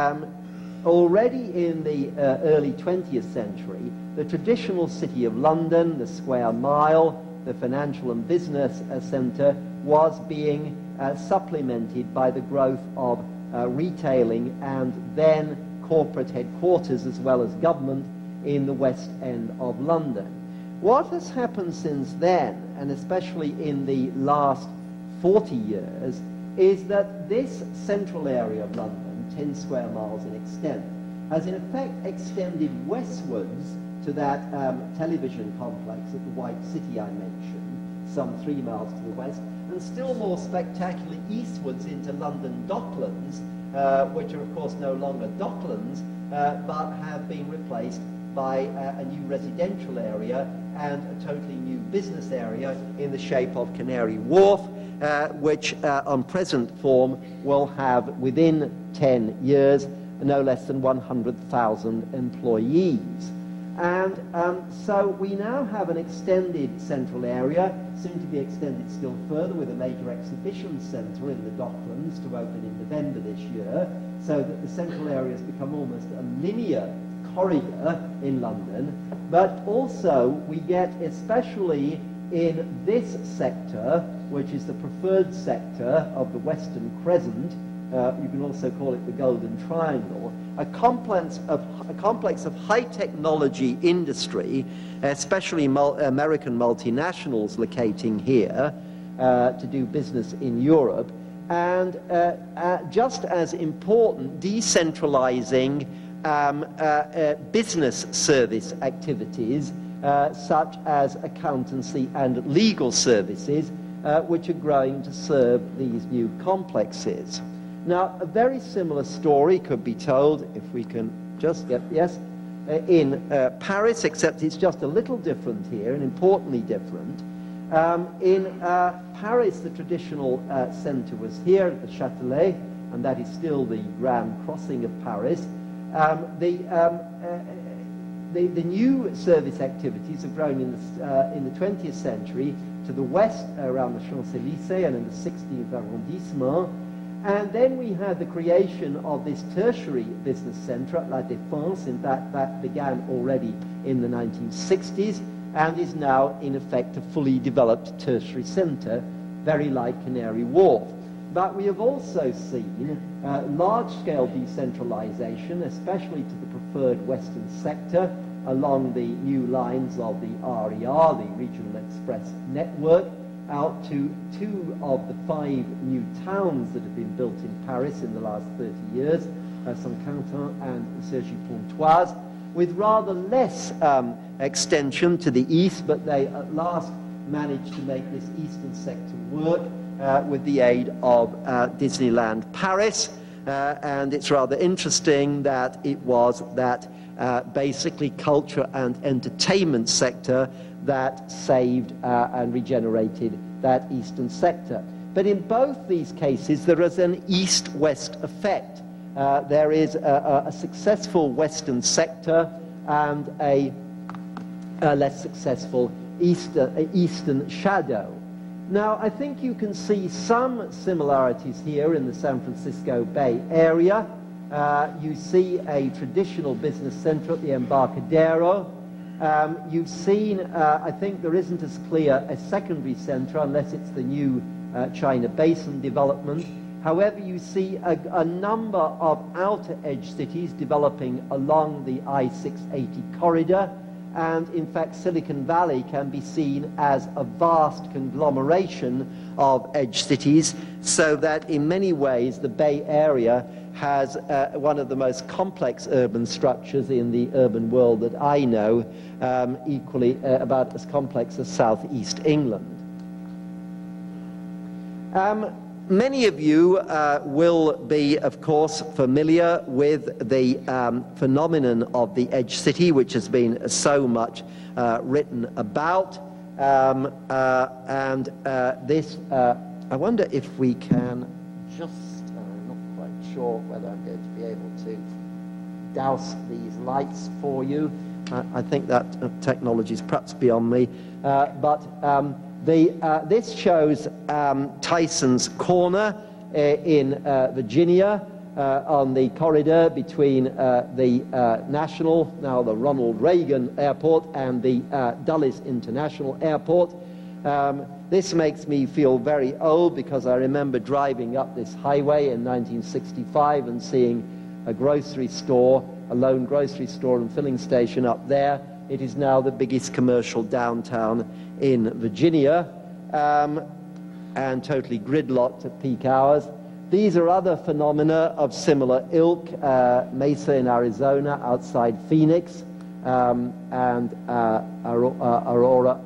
S3: already in the early 20th century, the traditional city of London, the square mile, the financial and business centre, was being supplemented by the growth of retailing and then corporate headquarters as well as government in the West End of London. What has happened since then, and especially in the last 40 years, is that this central area of London, 10 square miles in extent, has in effect extended westwards to that television complex at the White City I mentioned, some 3 miles to the west, and still more spectacularly eastwards into London Docklands, which are of course no longer Docklands, but have been replaced by a new residential area and a totally new business area in the shape of Canary Wharf, which on present form will have within 10 years no less than 100,000 employees. And so we now have an extended central area, soon to be extended still further with a major exhibition centre in the Docklands to open in November this year, so that the central area has become almost a linear corridor in London. But also we get, especially in this sector, which is the preferred sector of the Western Crescent, you can also call it the Golden Triangle, a complex of high technology industry, especially American multinationals locating here to do business in Europe, and just as important, decentralizing business service activities such as accountancy and legal services, which are growing to serve these new complexes. Now, a very similar story could be told, if we can just get, yes, in Paris, except it's just a little different here, and importantly different. In Paris, the traditional centre was here at the Châtelet, and that is still the Grand Crossing of Paris. The new service activities have grown in the 20th century to the west around the Champs-Élysées and in the 16th arrondissement. And then we had the creation of this tertiary business centre at La Défense, and that began already in the 1960s and is now in effect a fully developed tertiary centre, very like Canary Wharf. But we have also seen large-scale decentralization, especially to the preferred western sector, along the new lines of the RER, the Regional Express Network, out to 2 of the 5 new towns that have been built in Paris in the last 30 years, Saint-Quentin and Cergy-Pontoise, with rather less extension to the east, but they at last managed to make this eastern sector work with the aid of Disneyland Paris. And it's rather interesting that it was that basically culture and entertainment sector that saved and regenerated that eastern sector. But in both these cases, there is an east-west effect. There is a successful western sector and a less successful eastern shadow. Now, I think you can see some similarities here in the San Francisco Bay Area. You see a traditional business centre at the Embarcadero. You've seen, I think there isn't as clear a secondary centre unless it's the new China Basin development. However, you see a number of outer edge cities developing along the I-680 corridor, and in fact Silicon Valley can be seen as a vast conglomeration of edge cities, so that in many ways the Bay Area has one of the most complex urban structures in the urban world that I know, equally about as complex as southeast England. Many of you will be, of course, familiar with the phenomenon of the edge city, which has been so much written about. This, I wonder if we can just, I'm not quite sure whether I'm going to be able to douse these lights for you. I think that technology is perhaps beyond me. This shows Tyson's Corner in Virginia on the corridor between the National, now the Ronald Reagan Airport, and the Dulles International Airport. This makes me feel very old because I remember driving up this highway in 1965 and seeing a grocery store, a lone grocery store and filling station up there. It is now the biggest commercial downtown in Virginia, and totally gridlocked at peak hours. These are other phenomena of similar ilk. Mesa in Arizona, outside Phoenix, and Aurora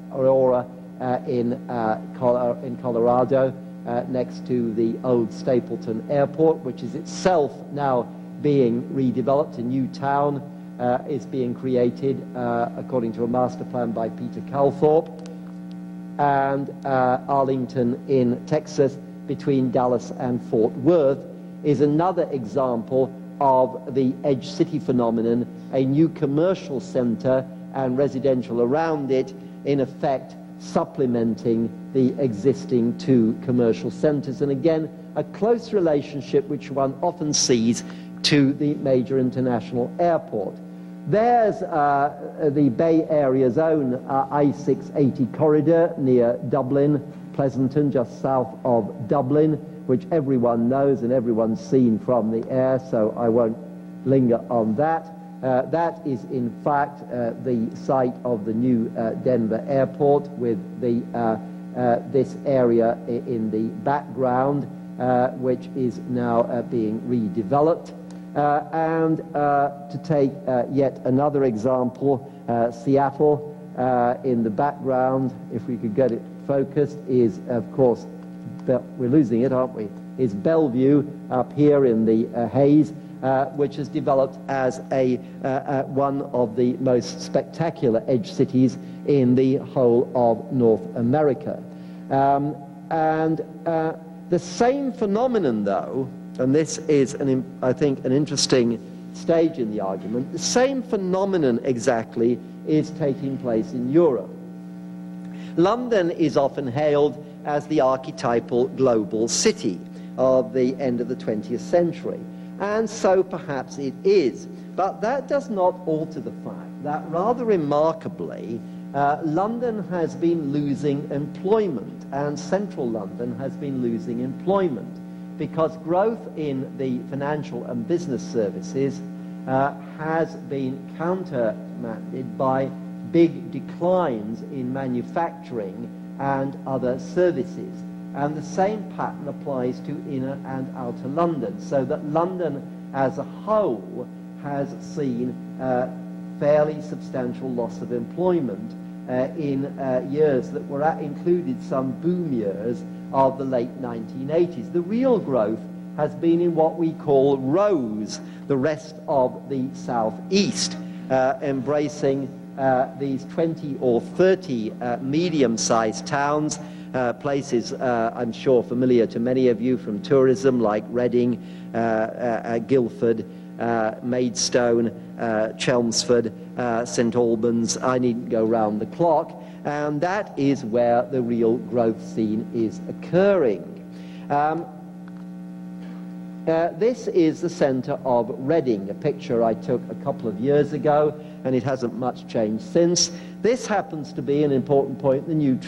S3: in Colorado, next to the old Stapleton Airport, which is itself now being redeveloped. A new town is being created according to a master plan by Peter Calthorpe. And Arlington in Texas, between Dallas and Fort Worth, is another example of the edge city phenomenon, a new commercial center and residential around it, in effect supplementing the existing two commercial centers. And again, a close relationship which one often sees to the major international airport. There's the Bay Area's own I-680 corridor near Dublin, Pleasanton, just south of Dublin, which everyone knows and everyone's seen from the air, so I won't linger on that. That is, in fact, the site of the new Denver airport, with this area in the background, which is now being redeveloped. To take yet another example, Seattle in the background, if we could get it focused, is, of course, we're losing it, aren't we, is Bellevue up here in the haze, which has developed as one of the most spectacular edge cities in the whole of North America. The same phenomenon, though, and this is, I think, an interesting stage in the argument, the same phenomenon exactly is taking place in Europe. London is often hailed as the archetypal global city of the end of the 20th century, and so perhaps it is. But that does not alter the fact that, rather remarkably, London has been losing employment, and central London has been losing employment, because growth in the financial and business services has been countermanded by big declines in manufacturing and other services. And the same pattern applies to inner and outer London, so that London as a whole has seen fairly substantial loss of employment in years that were included some boom years of the late 1980s. The real growth has been in what we call rows, the rest of the southeast, embracing these 20 or 30 medium-sized towns, places I'm sure familiar to many of you from tourism, like Reading, Guildford, Maidstone, Chelmsford, St Albans. I needn't go round the clock. And that is where the real growth scene is occurring. This is the centre of Reading, a picture I took a couple of years ago, and it hasn't much changed since. This happens to be an important point, the new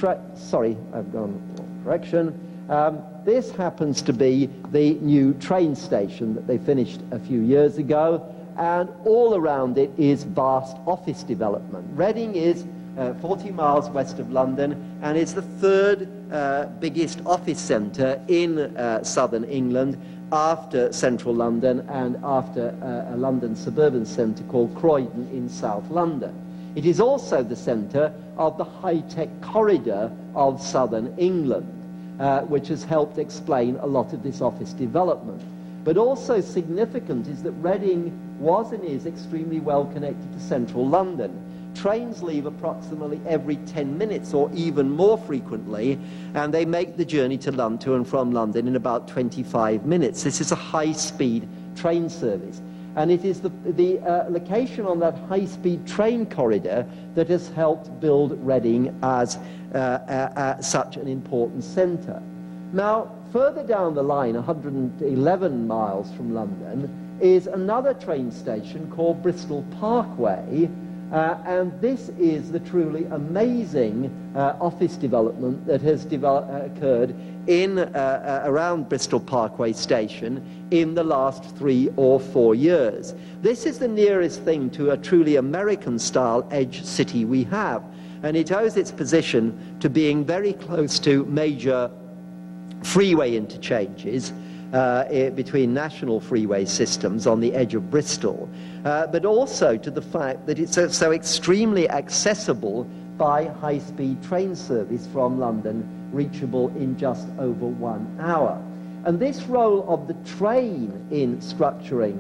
S3: this happens to be the new train station that they finished a few years ago, and all around it is vast office development. Reading is 40 miles west of London, and it's the third biggest office centre in southern England, after central London and after a London suburban centre called Croydon in South London. It is also the centre of the high-tech corridor of southern England, which has helped explain a lot of this office development. But also significant is that Reading was and is extremely well connected to central London. Trains leave approximately every 10 minutes or even more frequently, and they make the journey to and from London in about 25 minutes. This is a high-speed train service, and it is the location on that high-speed train corridor that has helped build Reading as such an important centre. Now, further down the line, 111 miles from London, is another train station called Bristol Parkway, and this is the truly amazing office development that has occurred in around Bristol Parkway Station in the last 3 or 4 years. This is the nearest thing to a truly American-style edge city we have, and it owes its position to being very close to major freeway interchanges between national freeway systems on the edge of Bristol, but also to the fact that it's so extremely accessible by high-speed train service from London, reachable in just over 1 hour. And this role of the train in structuring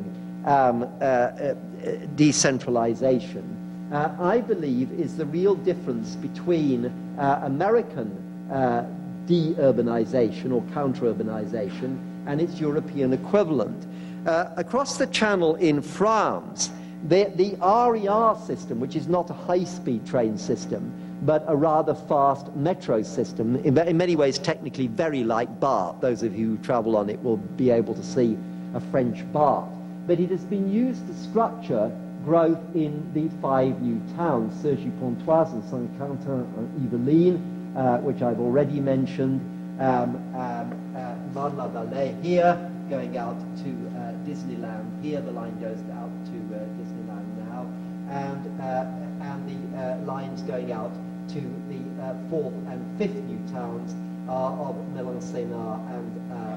S3: decentralization, I believe, is the real difference between American de-urbanization or counter-urbanization and its European equivalent. Across the Channel in France, the RER system, which is not a high-speed train system, but a rather fast metro system, in many ways technically very like BART. Those of you who travel on it will be able to see a French BART. But it has been used to structure growth in the 5 new towns, Cergy-Pontoise and Saint-Quentin and Yvelines, which I've already mentioned, Marne-la-Vallée here, going out to Disneyland here. The line goes out to Disneyland now, and the lines going out to the 4th and 5th new towns of Mélan-Sénart and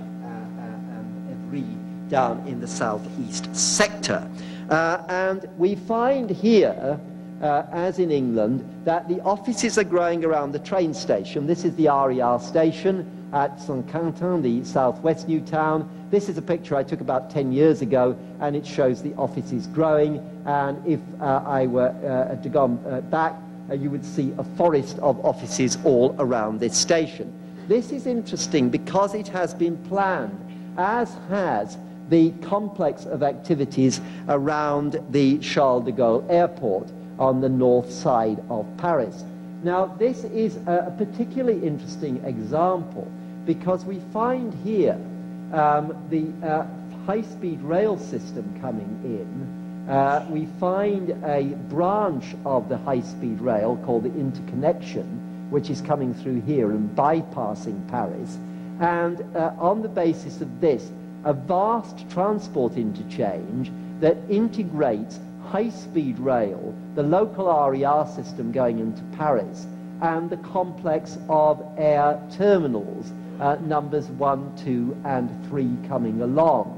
S3: Évry down in the southeast sector. And we find here, as in England, that the offices are growing around the train station. This is the RER station at Saint-Quentin, the southwest new town. This is a picture I took about 10 years ago, and it shows the offices growing. And if I were to go back, you would see a forest of offices all around this station. This is interesting because it has been planned, as has the complex of activities around the Charles de Gaulle Airport on the north side of Paris. Now, this is a particularly interesting example because we find here the high-speed rail system coming in. We find a branch of the high-speed rail called the Interconnection, which is coming through here and bypassing Paris. And on the basis of this, a vast transport interchange that integrates high-speed rail, the local RER system going into Paris, and the complex of air terminals, numbers 1, 2, and 3 coming along.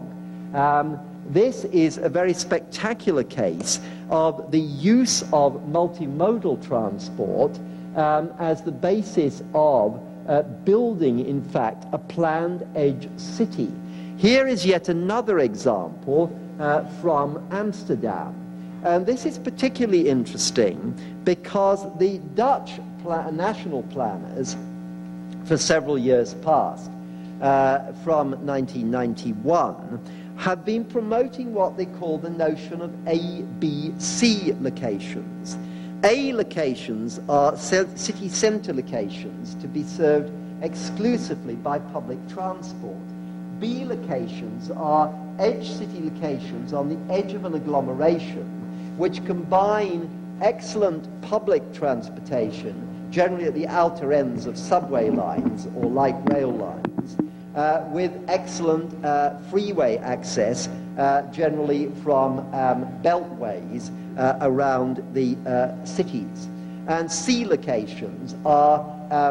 S3: This is a very spectacular case of the use of multimodal transport as the basis of building, in fact, a planned edge city. Here is yet another example from Amsterdam. And this is particularly interesting because the Dutch national planners, for several years past, from 1991, have been promoting what they call the notion of ABC locations. A locations are city centre locations to be served exclusively by public transport. B locations are edge city locations on the edge of an agglomeration which combine excellent public transportation, generally at the outer ends of subway lines or light rail lines, with excellent freeway access, generally from beltways around the cities. And C locations are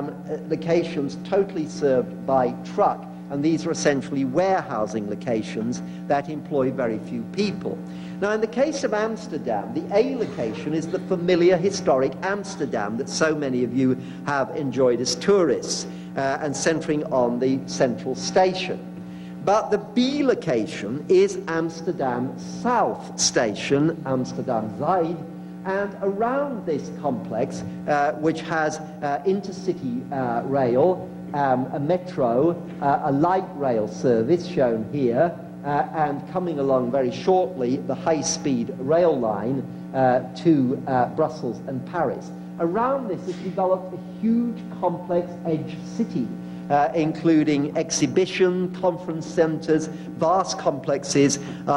S3: locations totally served by truck, and these are essentially warehousing locations that employ very few people. Now, in the case of Amsterdam, the A location is the familiar historic Amsterdam that so many of you have enjoyed as tourists, and centering on the central station. But the B location is Amsterdam South Station, Amsterdam Zuid, and around this complex, which has intercity rail, a metro, a light rail service shown here, and coming along very shortly, the high-speed rail line to Brussels and Paris. Around this is developed a huge complex edge city, including exhibition, conference centres, vast complexes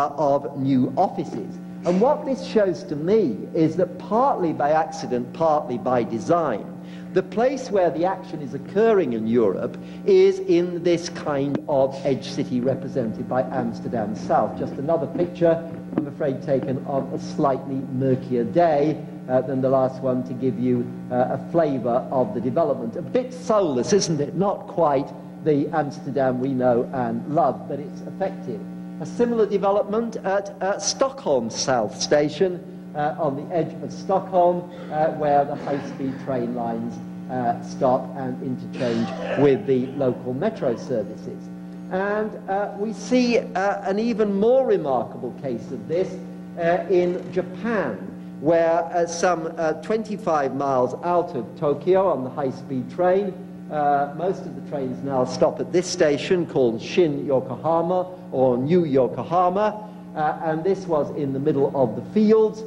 S3: of new offices. And what this shows to me is that partly by accident, partly by design, the place where the action is occurring in Europe is in this kind of edge city represented by Amsterdam South. Just another picture, I'm afraid, taken on a slightly murkier day than the last one, to give you a flavour of the development. A bit soulless, isn't it? Not quite the Amsterdam we know and love, but it's effective. A similar development at Stockholm South Station, on the edge of Stockholm, where the high-speed train lines stop and interchange with the local metro services. And we see an even more remarkable case of this in Japan, where some 25 miles out of Tokyo on the high-speed train, most of the trains now stop at this station called Shin Yokohama, or New Yokohama, and this was in the middle of the fields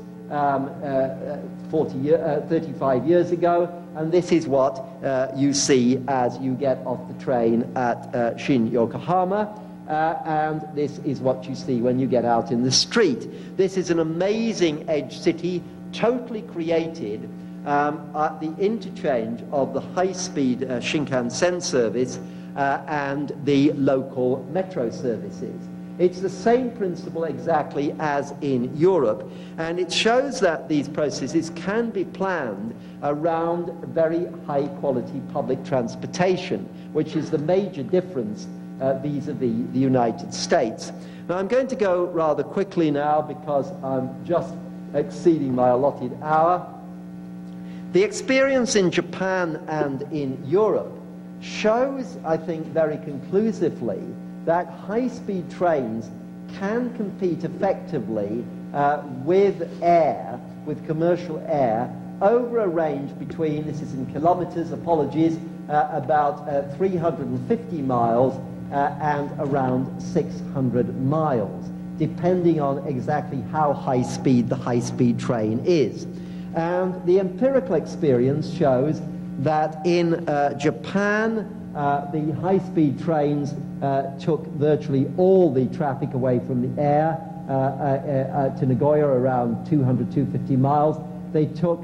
S3: 35 years ago, and this is what you see as you get off the train at Shin Yokohama, and this is what you see when you get out in the street. This is an amazing edge city, totally created at the interchange of the high-speed Shinkansen service and the local metro services. It's the same principle exactly as in Europe, and it shows that these processes can be planned around very high-quality public transportation, which is the major difference vis-à-vis the United States. Now, I'm going to go rather quickly now because I'm just exceeding my allotted hour. The experience in Japan and in Europe shows, I think, very conclusively that high-speed trains can compete effectively with air, with commercial air, over a range between, this is in kilometers, apologies, about 350 miles and around 600 miles, depending on exactly how high-speed the high-speed train is. And the empirical experience shows that in Japan, the high-speed trains took virtually all the traffic away from the air to Nagoya, around 250 miles. They took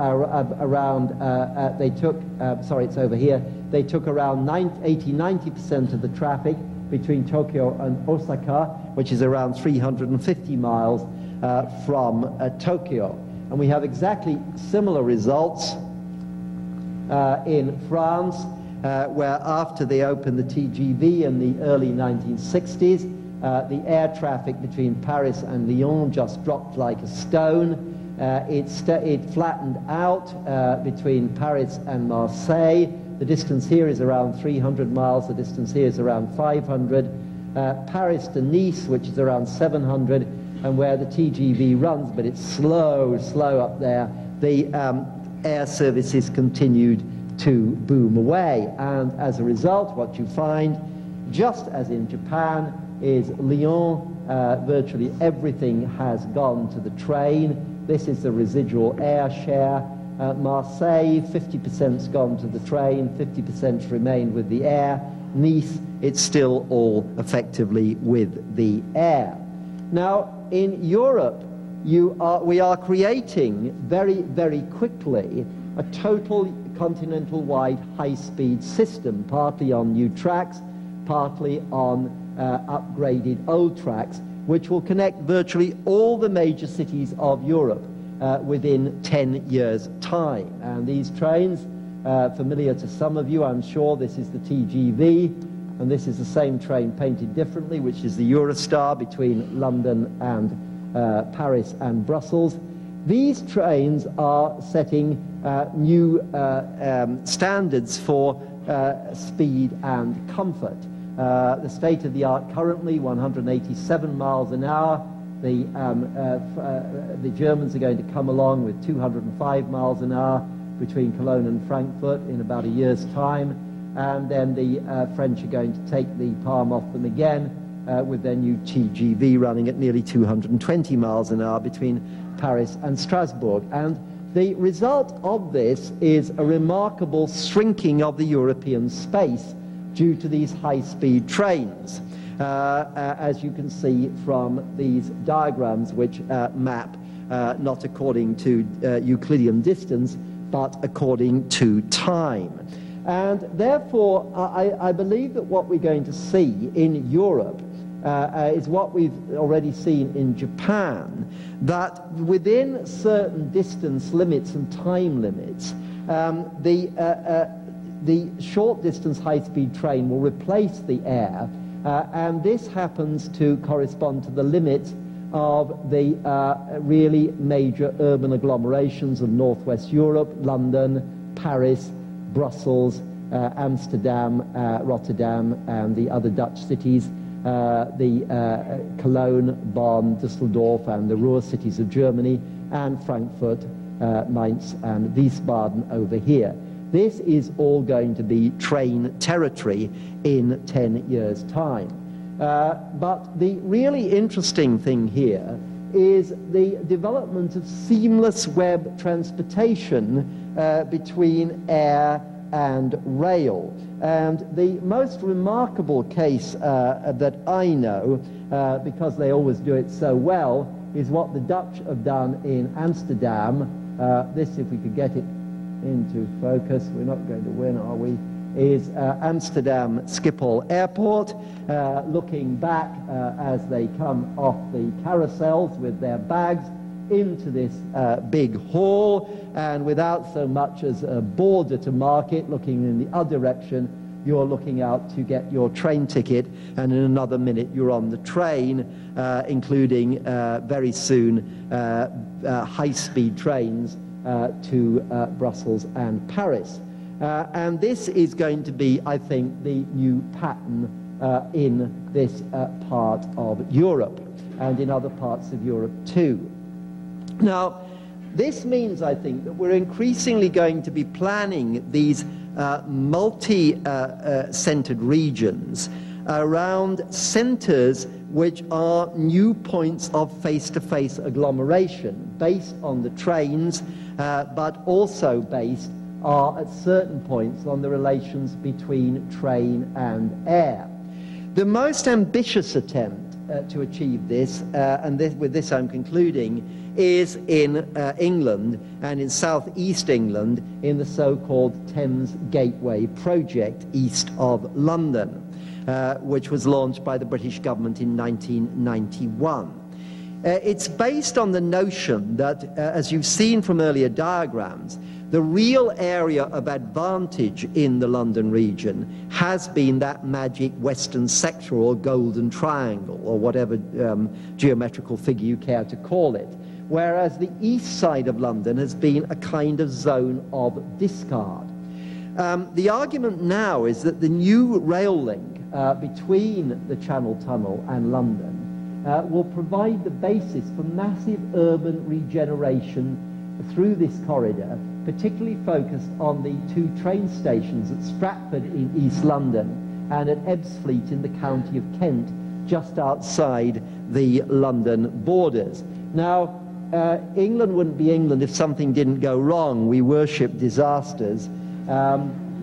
S3: it's over here. They took around 80-90% of the traffic between Tokyo and Osaka, which is around 350 miles from Tokyo. And we have exactly similar results in France, where after they opened the TGV in the early 1960s, the air traffic between Paris and Lyon just dropped like a stone. It flattened out between Paris and Marseille. The distance here is around 300 miles. The distance here is around 500. Paris to Nice, which is around 700, and where the TGV runs, but it's slow up there, the air services continued to boom away. And as a result, what you find, just as in Japan, is Lyon, virtually everything has gone to the train. This is the residual air share. Marseille, 50%'s gone to the train, 50% remained with the air. Nice, it's still all effectively with the air. Now, in Europe, we are creating very, very quickly a total continental-wide high-speed system, partly on new tracks, partly on upgraded old tracks, which will connect virtually all the major cities of Europe within 10 years' time. And these trains, familiar to some of you, I'm sure, this is the TGV, and this is the same train painted differently, which is the Eurostar between London and Paris and Brussels. These trains are setting new standards for speed and comfort. The state of the art currently, 187 miles an hour. The Germans are going to come along with 205 miles an hour between Cologne and Frankfurt in about a year's time. And then the French are going to take the palm off them again with their new TGV running at nearly 220 miles an hour between Paris and Strasbourg. And the result of this is a remarkable shrinking of the European space due to these high-speed trains, as you can see from these diagrams, which map not according to Euclidean distance, but according to time. And therefore, I believe that what we're going to see in Europe is what we've already seen in Japan, that within certain distance limits and time limits, the short-distance high-speed train will replace the air, and this happens to correspond to the limits of the really major urban agglomerations of northwest Europe: London, Paris, Brussels, Amsterdam, Rotterdam, and the other Dutch cities, the Cologne, Bonn, Düsseldorf, and the Ruhr cities of Germany, and Frankfurt, Mainz, and Wiesbaden over here. This is all going to be train territory in 10 years' time. But the really interesting thing here is the development of seamless web transportation between air and rail. And the most remarkable case that I know, because they always do it so well, is what the Dutch have done in Amsterdam. This, if we could get it into focus, we're not going to win, are we? Is Amsterdam Schiphol Airport, looking back as they come off the carousels with their bags into this big hall, and without so much as a border to mark it, looking in the other direction, you're looking out to get your train ticket, and in another minute you're on the train, including very soon high-speed trains to Brussels and Paris. And this is going to be, I think, the new pattern in this part of Europe, and in other parts of Europe too. Now, this means, I think, that we're increasingly going to be planning these multi-centered regions around centers which are new points of face-to-face agglomeration based on the trains, but also based at certain points on the relations between train and air. The most ambitious attempt to achieve this, and with this I'm concluding, is in England, and in southeast England, in the so-called Thames Gateway project east of London, which was launched by the British government in 1991. It's based on the notion that, as you've seen from earlier diagrams, the real area of advantage in the London region has been that magic western sector or golden triangle, or whatever geometrical figure you care to call it, whereas the east side of London has been a kind of zone of discard. The argument now is that the new rail link between the Channel Tunnel and London will provide the basis for massive urban regeneration through this corridor, particularly focused on the two train stations at Stratford in East London and at Ebbsfleet in the county of Kent, just outside the London borders. Now, England wouldn't be England if something didn't go wrong. We worship disasters.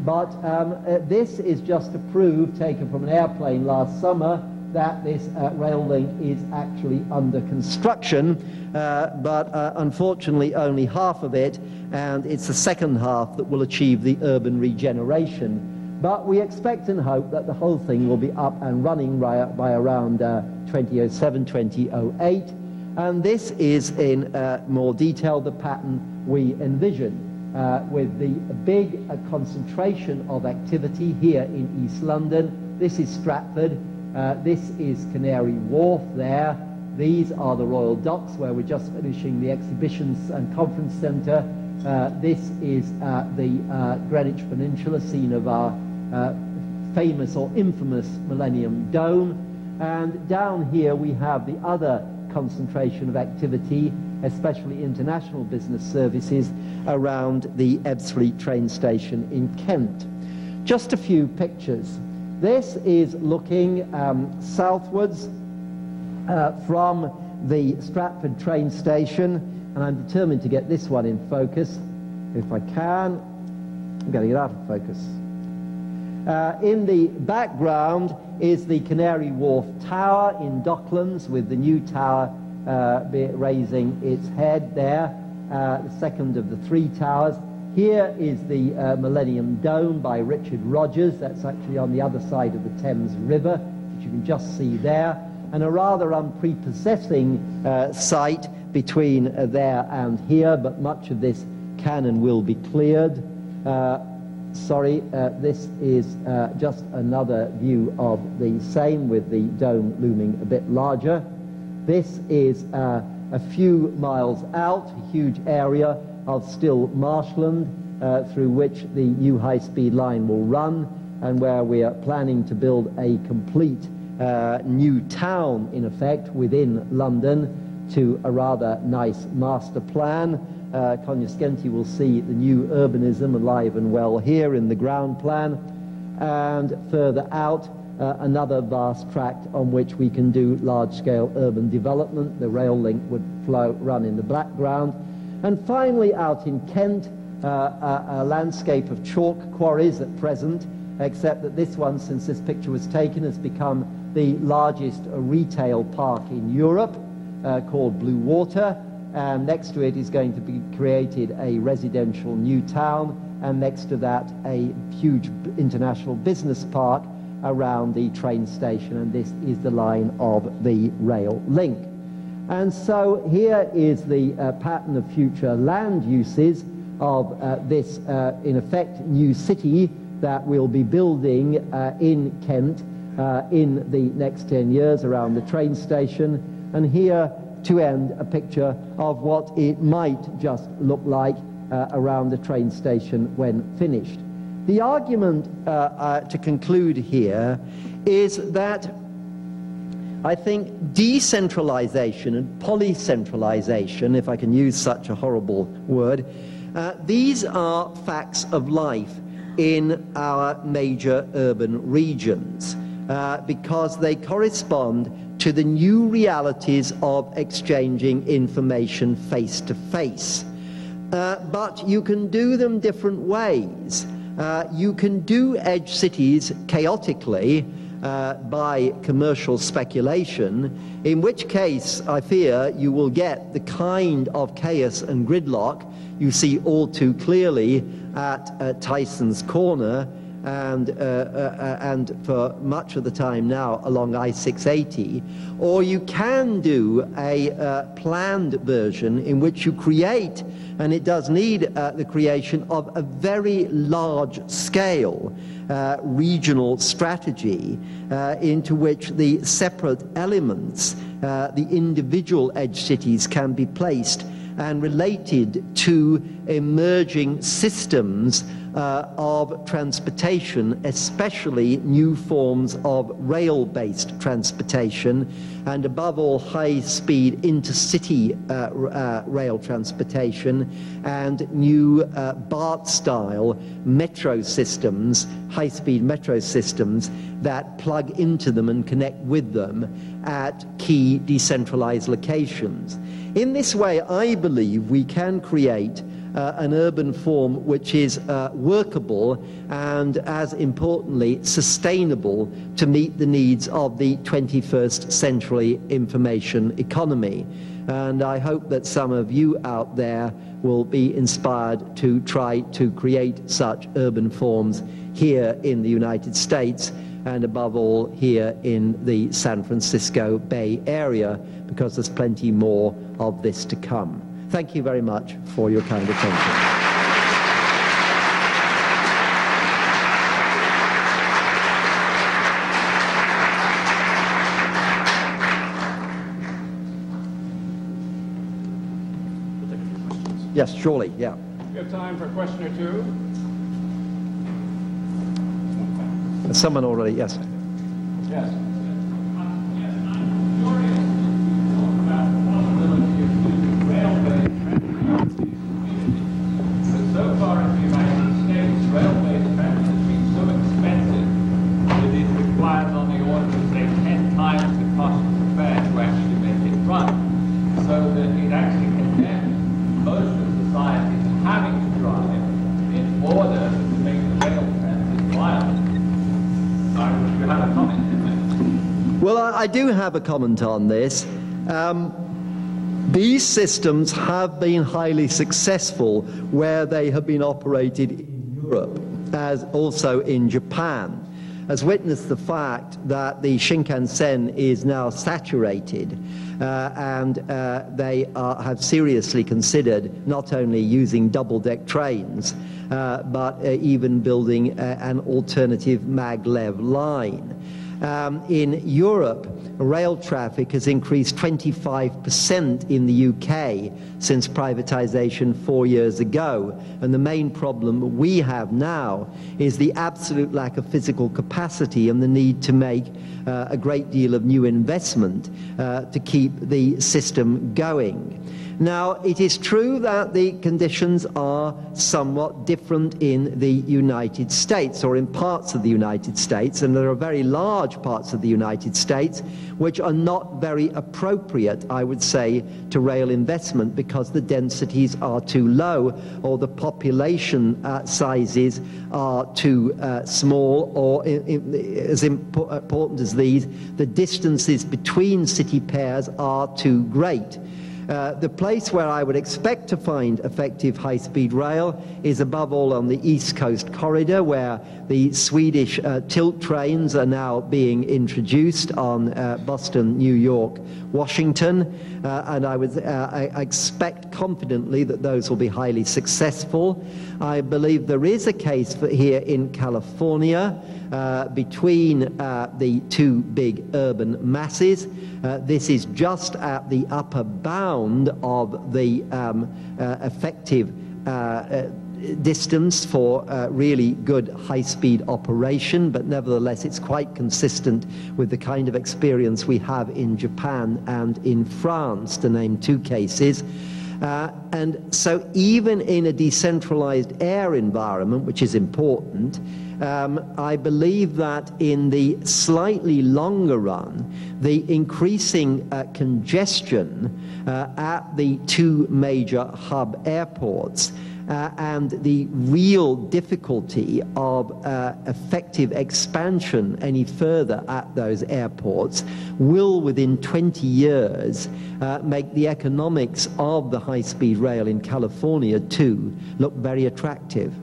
S3: But this is just to prove, taken from an airplane last summer, that this rail link is actually under construction, but unfortunately only half of it, and it's the second half that will achieve the urban regeneration. But we expect and hope that the whole thing will be up and running by around 2007, 2008, and this is in more detail the pattern we envision, with the big concentration of activity here in East London. This is Stratford. This is Canary Wharf there. These are the Royal Docks, where we're just finishing the exhibitions and conference centre. This is the Greenwich Peninsula, scene of our famous or infamous Millennium Dome. And down here we have the other concentration of activity, especially international business services, around the Ebbsfleet train station in Kent. Just a few pictures. This is looking southwards from the Stratford train station, and I'm determined to get this one in focus if I can. I'm going to get out of focus. In the background is the Canary Wharf Tower in Docklands, with the new tower raising its head there, the second of the three towers. Here is the Millennium Dome by Richard Rogers. That's actually on the other side of the Thames River, which you can just see there, and a rather unprepossessing site between there and here, but much of this can and will be cleared. This is just another view of the same, with the dome looming a bit larger. This is a few miles out, a huge area of still marshland through which the new high-speed line will run, and where we are planning to build a complete new town, in effect, within London, to a rather nice master plan. Cognoscenti will see the new urbanism alive and well here in the ground plan, and further out another vast tract on which we can do large-scale urban development. The rail link would run in the background. And finally, out in Kent, a landscape of chalk quarries at present, except that this one, since this picture was taken, has become the largest retail park in Europe, called Blue Water, and next to it is going to be created a residential new town, and next to that a huge international business park around the train station, and this is the line of the rail link. And so here is the pattern of future land uses of this, in effect, new city that we'll be building in Kent in the next 10 years around the train station. And here, to end, a picture of what it might just look like around the train station when finished. The argument to conclude here is that I think decentralization and polycentralization, if I can use such a horrible word, these are facts of life in our major urban regions because they correspond to the new realities of exchanging information face to face. But you can do them different ways. You can do edge cities chaotically by commercial speculation, in which case I fear you will get the kind of chaos and gridlock you see all too clearly at Tyson's Corner and for much of the time now along I-680, or you can do a planned version in which you create, and it does need the creation of a very large scale regional strategy into which the separate elements, the individual edge cities, can be placed and related to emerging systems of transportation, especially new forms of rail-based transportation, and above all high-speed intercity rail transportation, and new BART-style metro systems, high-speed metro systems that plug into them and connect with them at key decentralized locations. In this way, I believe we can create an urban form which is workable and, as importantly, sustainable to meet the needs of the 21st century information economy. And I hope that some of you out there will be inspired to try to create such urban forms here in the United States, and above all here in the San Francisco Bay Area, because there's plenty more of this to come. Thank you very much for your kind attention. Yes, surely, yeah.
S2: We have time for a question or two.
S3: Someone already, yes.
S2: Yes. Yes, I'm curious to talk about the possibility of using rail-based transportation in the community. But so far in the United States, rail-based transport has been so expensive that it requires on the order of, say, 10 times the cost of the fare to actually make it run. So that it actually condemns most of society to having to drive in order to make the rail transit viable. You have a comment in there?
S3: Well, I do have a comment on this. These systems have been highly successful where they have been operated in Europe, as also in Japan, as witness the fact that the Shinkansen is now saturated, and they have seriously considered not only using double-deck trains, but even building an alternative maglev line. In Europe, rail traffic has increased 25% in the UK since privatization 4 years ago. And the main problem we have now is the absolute lack of physical capacity and the need to make a great deal of new investment to keep the system going. Now, it is true that the conditions are somewhat different in the United States, or in parts of the United States, and there are very large parts of the United States which are not very appropriate, I would say, to rail investment because the densities are too low, or the population sizes are too small, or as important as these, the distances between city pairs are too great. The place where I would expect to find effective high-speed rail is above all on the East Coast corridor, where the Swedish tilt trains are now being introduced on Boston, New York, Washington, and I expect confidently that those will be highly successful. I believe there is a case for here in California between the two big urban masses. This is just at the upper bound of the effective distance for really good high-speed operation, but nevertheless it's quite consistent with the kind of experience we have in Japan and in France, to name two cases. And so even in a decentralized air environment, which is important, I believe that in the slightly longer run, the increasing congestion at the two major hub airports and the real difficulty of effective expansion any further at those airports will, within 20 years, make the economics of the high-speed rail in California, too, look very attractive.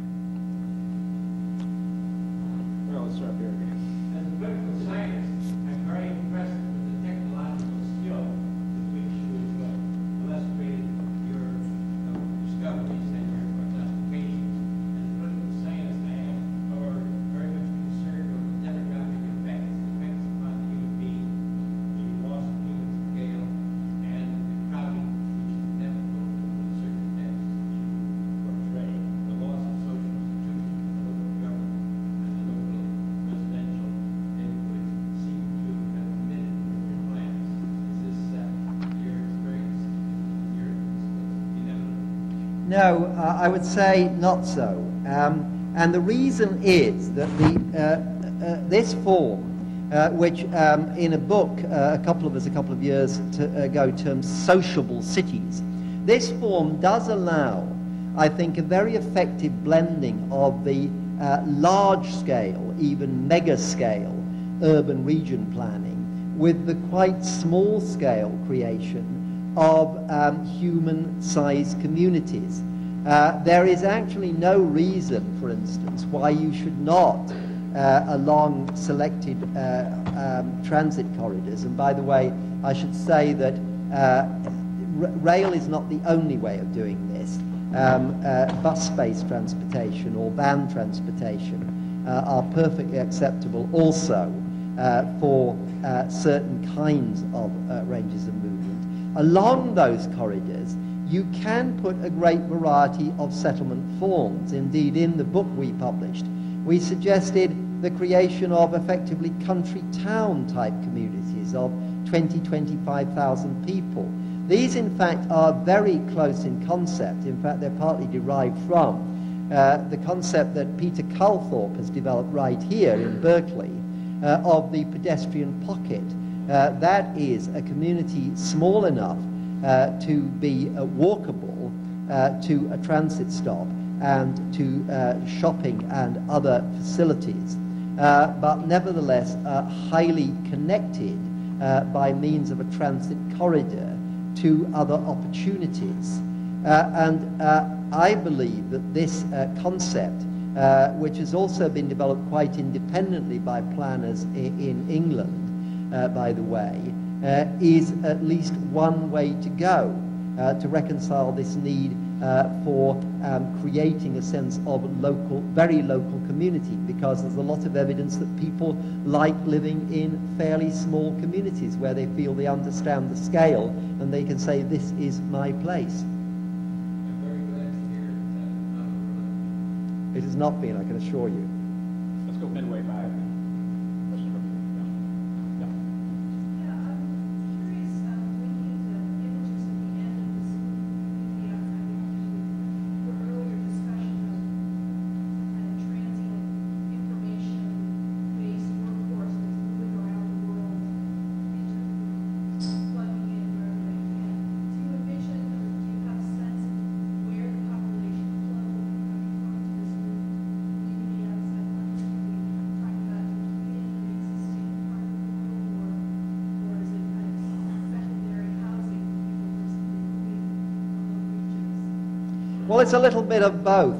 S2: Well, let's start here again. As a political scientist, I'm very impressed with the technological skill with which you've illustrated your discoveries and your applications. As a political scientist, I am very much concerned with the demographic effects upon the human being, the loss of human scale, and the crowding which is inevitable with certain events you portray, the loss of social institutions, the local government, and the local residential neighborhoods seem to have committed with your plans. Is this your experience? Your inevitable?
S3: No, I would say not so. And the reason is that this form, which in a book a couple of years ago termed sociable cities, this form does allow I think, a very effective blending of the large-scale, even mega-scale urban region planning with the quite small-scale creation of human-sized communities. There is actually no reason, for instance, why you should not, along selected transit corridors, and by the way, I should say that rail is not the only way of doing this. Bus-based transportation or van transportation are perfectly acceptable also for certain kinds of ranges of movement. Along those corridors, you can put a great variety of settlement forms. Indeed, in the book we published, we suggested the creation of effectively country town type communities of 25,000 people. These, in fact, are very close in concept. In fact, they're partly derived from the concept that Peter Culthorpe has developed right here in Berkeley of the pedestrian pocket. That is a community small enough to be walkable to a transit stop and to shopping and other facilities, but nevertheless highly connected by means of a transit corridor to other opportunities. And I believe that this concept, which has also been developed quite independently by planners in England, by the way, is at least one way to go to reconcile this need for creating a sense of local, very local community, because there's a lot of evidence that people like living in fairly small communities where they feel they understand the scale and they can say, this is my place.
S1: I'm very glad to hear that.
S3: It has not been, I can assure you.
S2: Let's go midway back.
S3: Well, it's a little bit of both.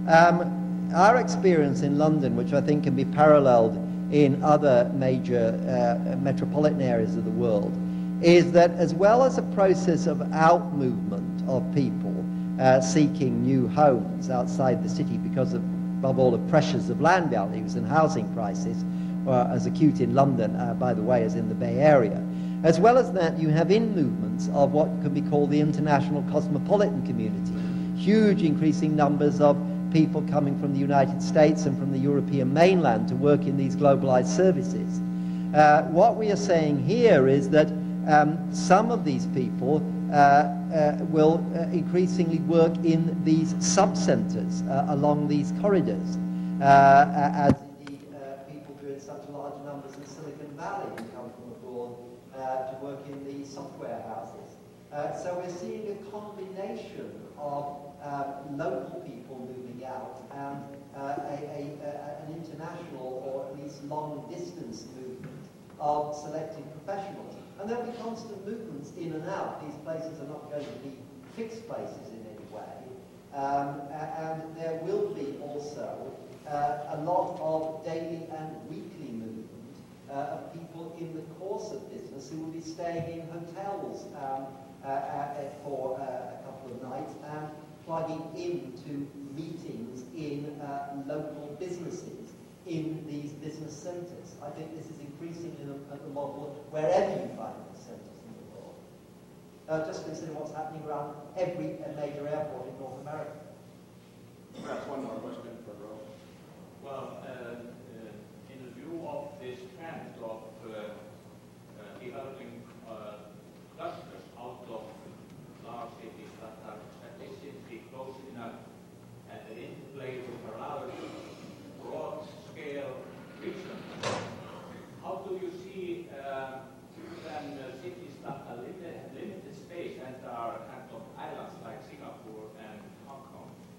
S3: Our experience in London, which I think can be paralleled in other major metropolitan areas of the world, is that as well as a process of out-movement of people seeking new homes outside the city because of, above all, the pressures of land values and housing prices, as acute in London, by the way, as in the Bay Area, as well as that, you have in-movements of what can be called the international cosmopolitan community. Huge increasing numbers of people coming from the United States and from the European mainland to work in these globalized services. What we are saying here is that some of these people will increasingly work in these sub-centers along these corridors, as indeed people do in such large numbers in Silicon Valley who come from abroad to work in the software houses. So we're seeing a combination of local people moving out and an international or at least long-distance movement of selected professionals. And there'll be constant movements in and out. These places are not going to be fixed places in any way. And there will be also a lot of daily and weekly movement of people in the course of business who will be staying in hotels for a couple of nights and plugging into meetings in local businesses in these business centres. I think this is increasingly the model wherever you find these centres in the world. Just consider what's happening around every major airport in North America.
S4: Perhaps one more question for Rose.
S5: Well, in the view of this trend of developing clusters out of large cities that are statistically close enough and the interplay with a rather broad-scale region, how do you see then cities that are limited space and are kind of islands like Singapore and Hong Kong?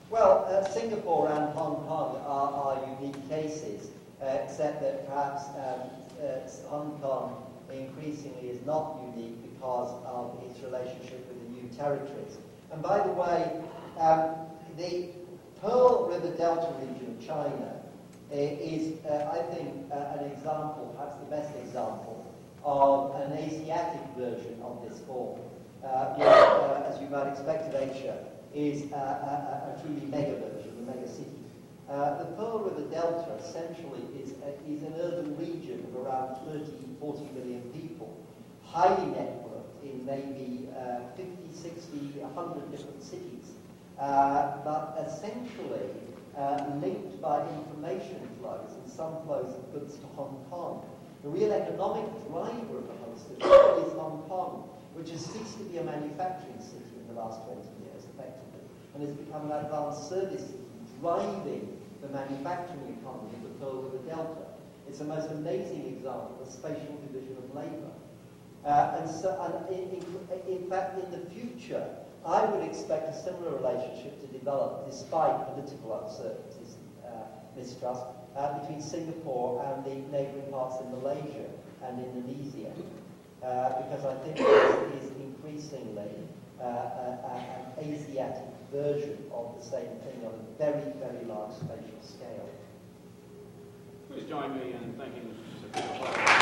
S3: Well, Singapore and Hong Kong are unique cases, except that perhaps Hong Kong increasingly is not unique because of its relationship with the new territories. And by the way, the Pearl River Delta region of China is, I think, an example, perhaps the best example, of an Asiatic version of this form, which, as you might expect of Asia, is a truly mega version, a mega city. The Pearl River Delta essentially is an urban region of around 40 million people, highly networked in maybe 50, 60, 100 different cities, but essentially linked by information flows and some flows of goods to Hong Kong. The real economic driver of the whole system is Hong Kong, which has ceased to be a manufacturing city in the last 20 years, effectively, and has become an advanced service city, driving the manufacturing economy of the Pearl River Delta. It's the most amazing example of spatial division of labour. In fact, in the future, I would expect a similar relationship to develop, despite political uncertainties, mistrust, between Singapore and the neighbouring parts in Malaysia and Indonesia, because I think this is increasingly an Asiatic version of the same thing on a very, very large spatial scale.
S4: Please join me in thanking Mr. Secretary.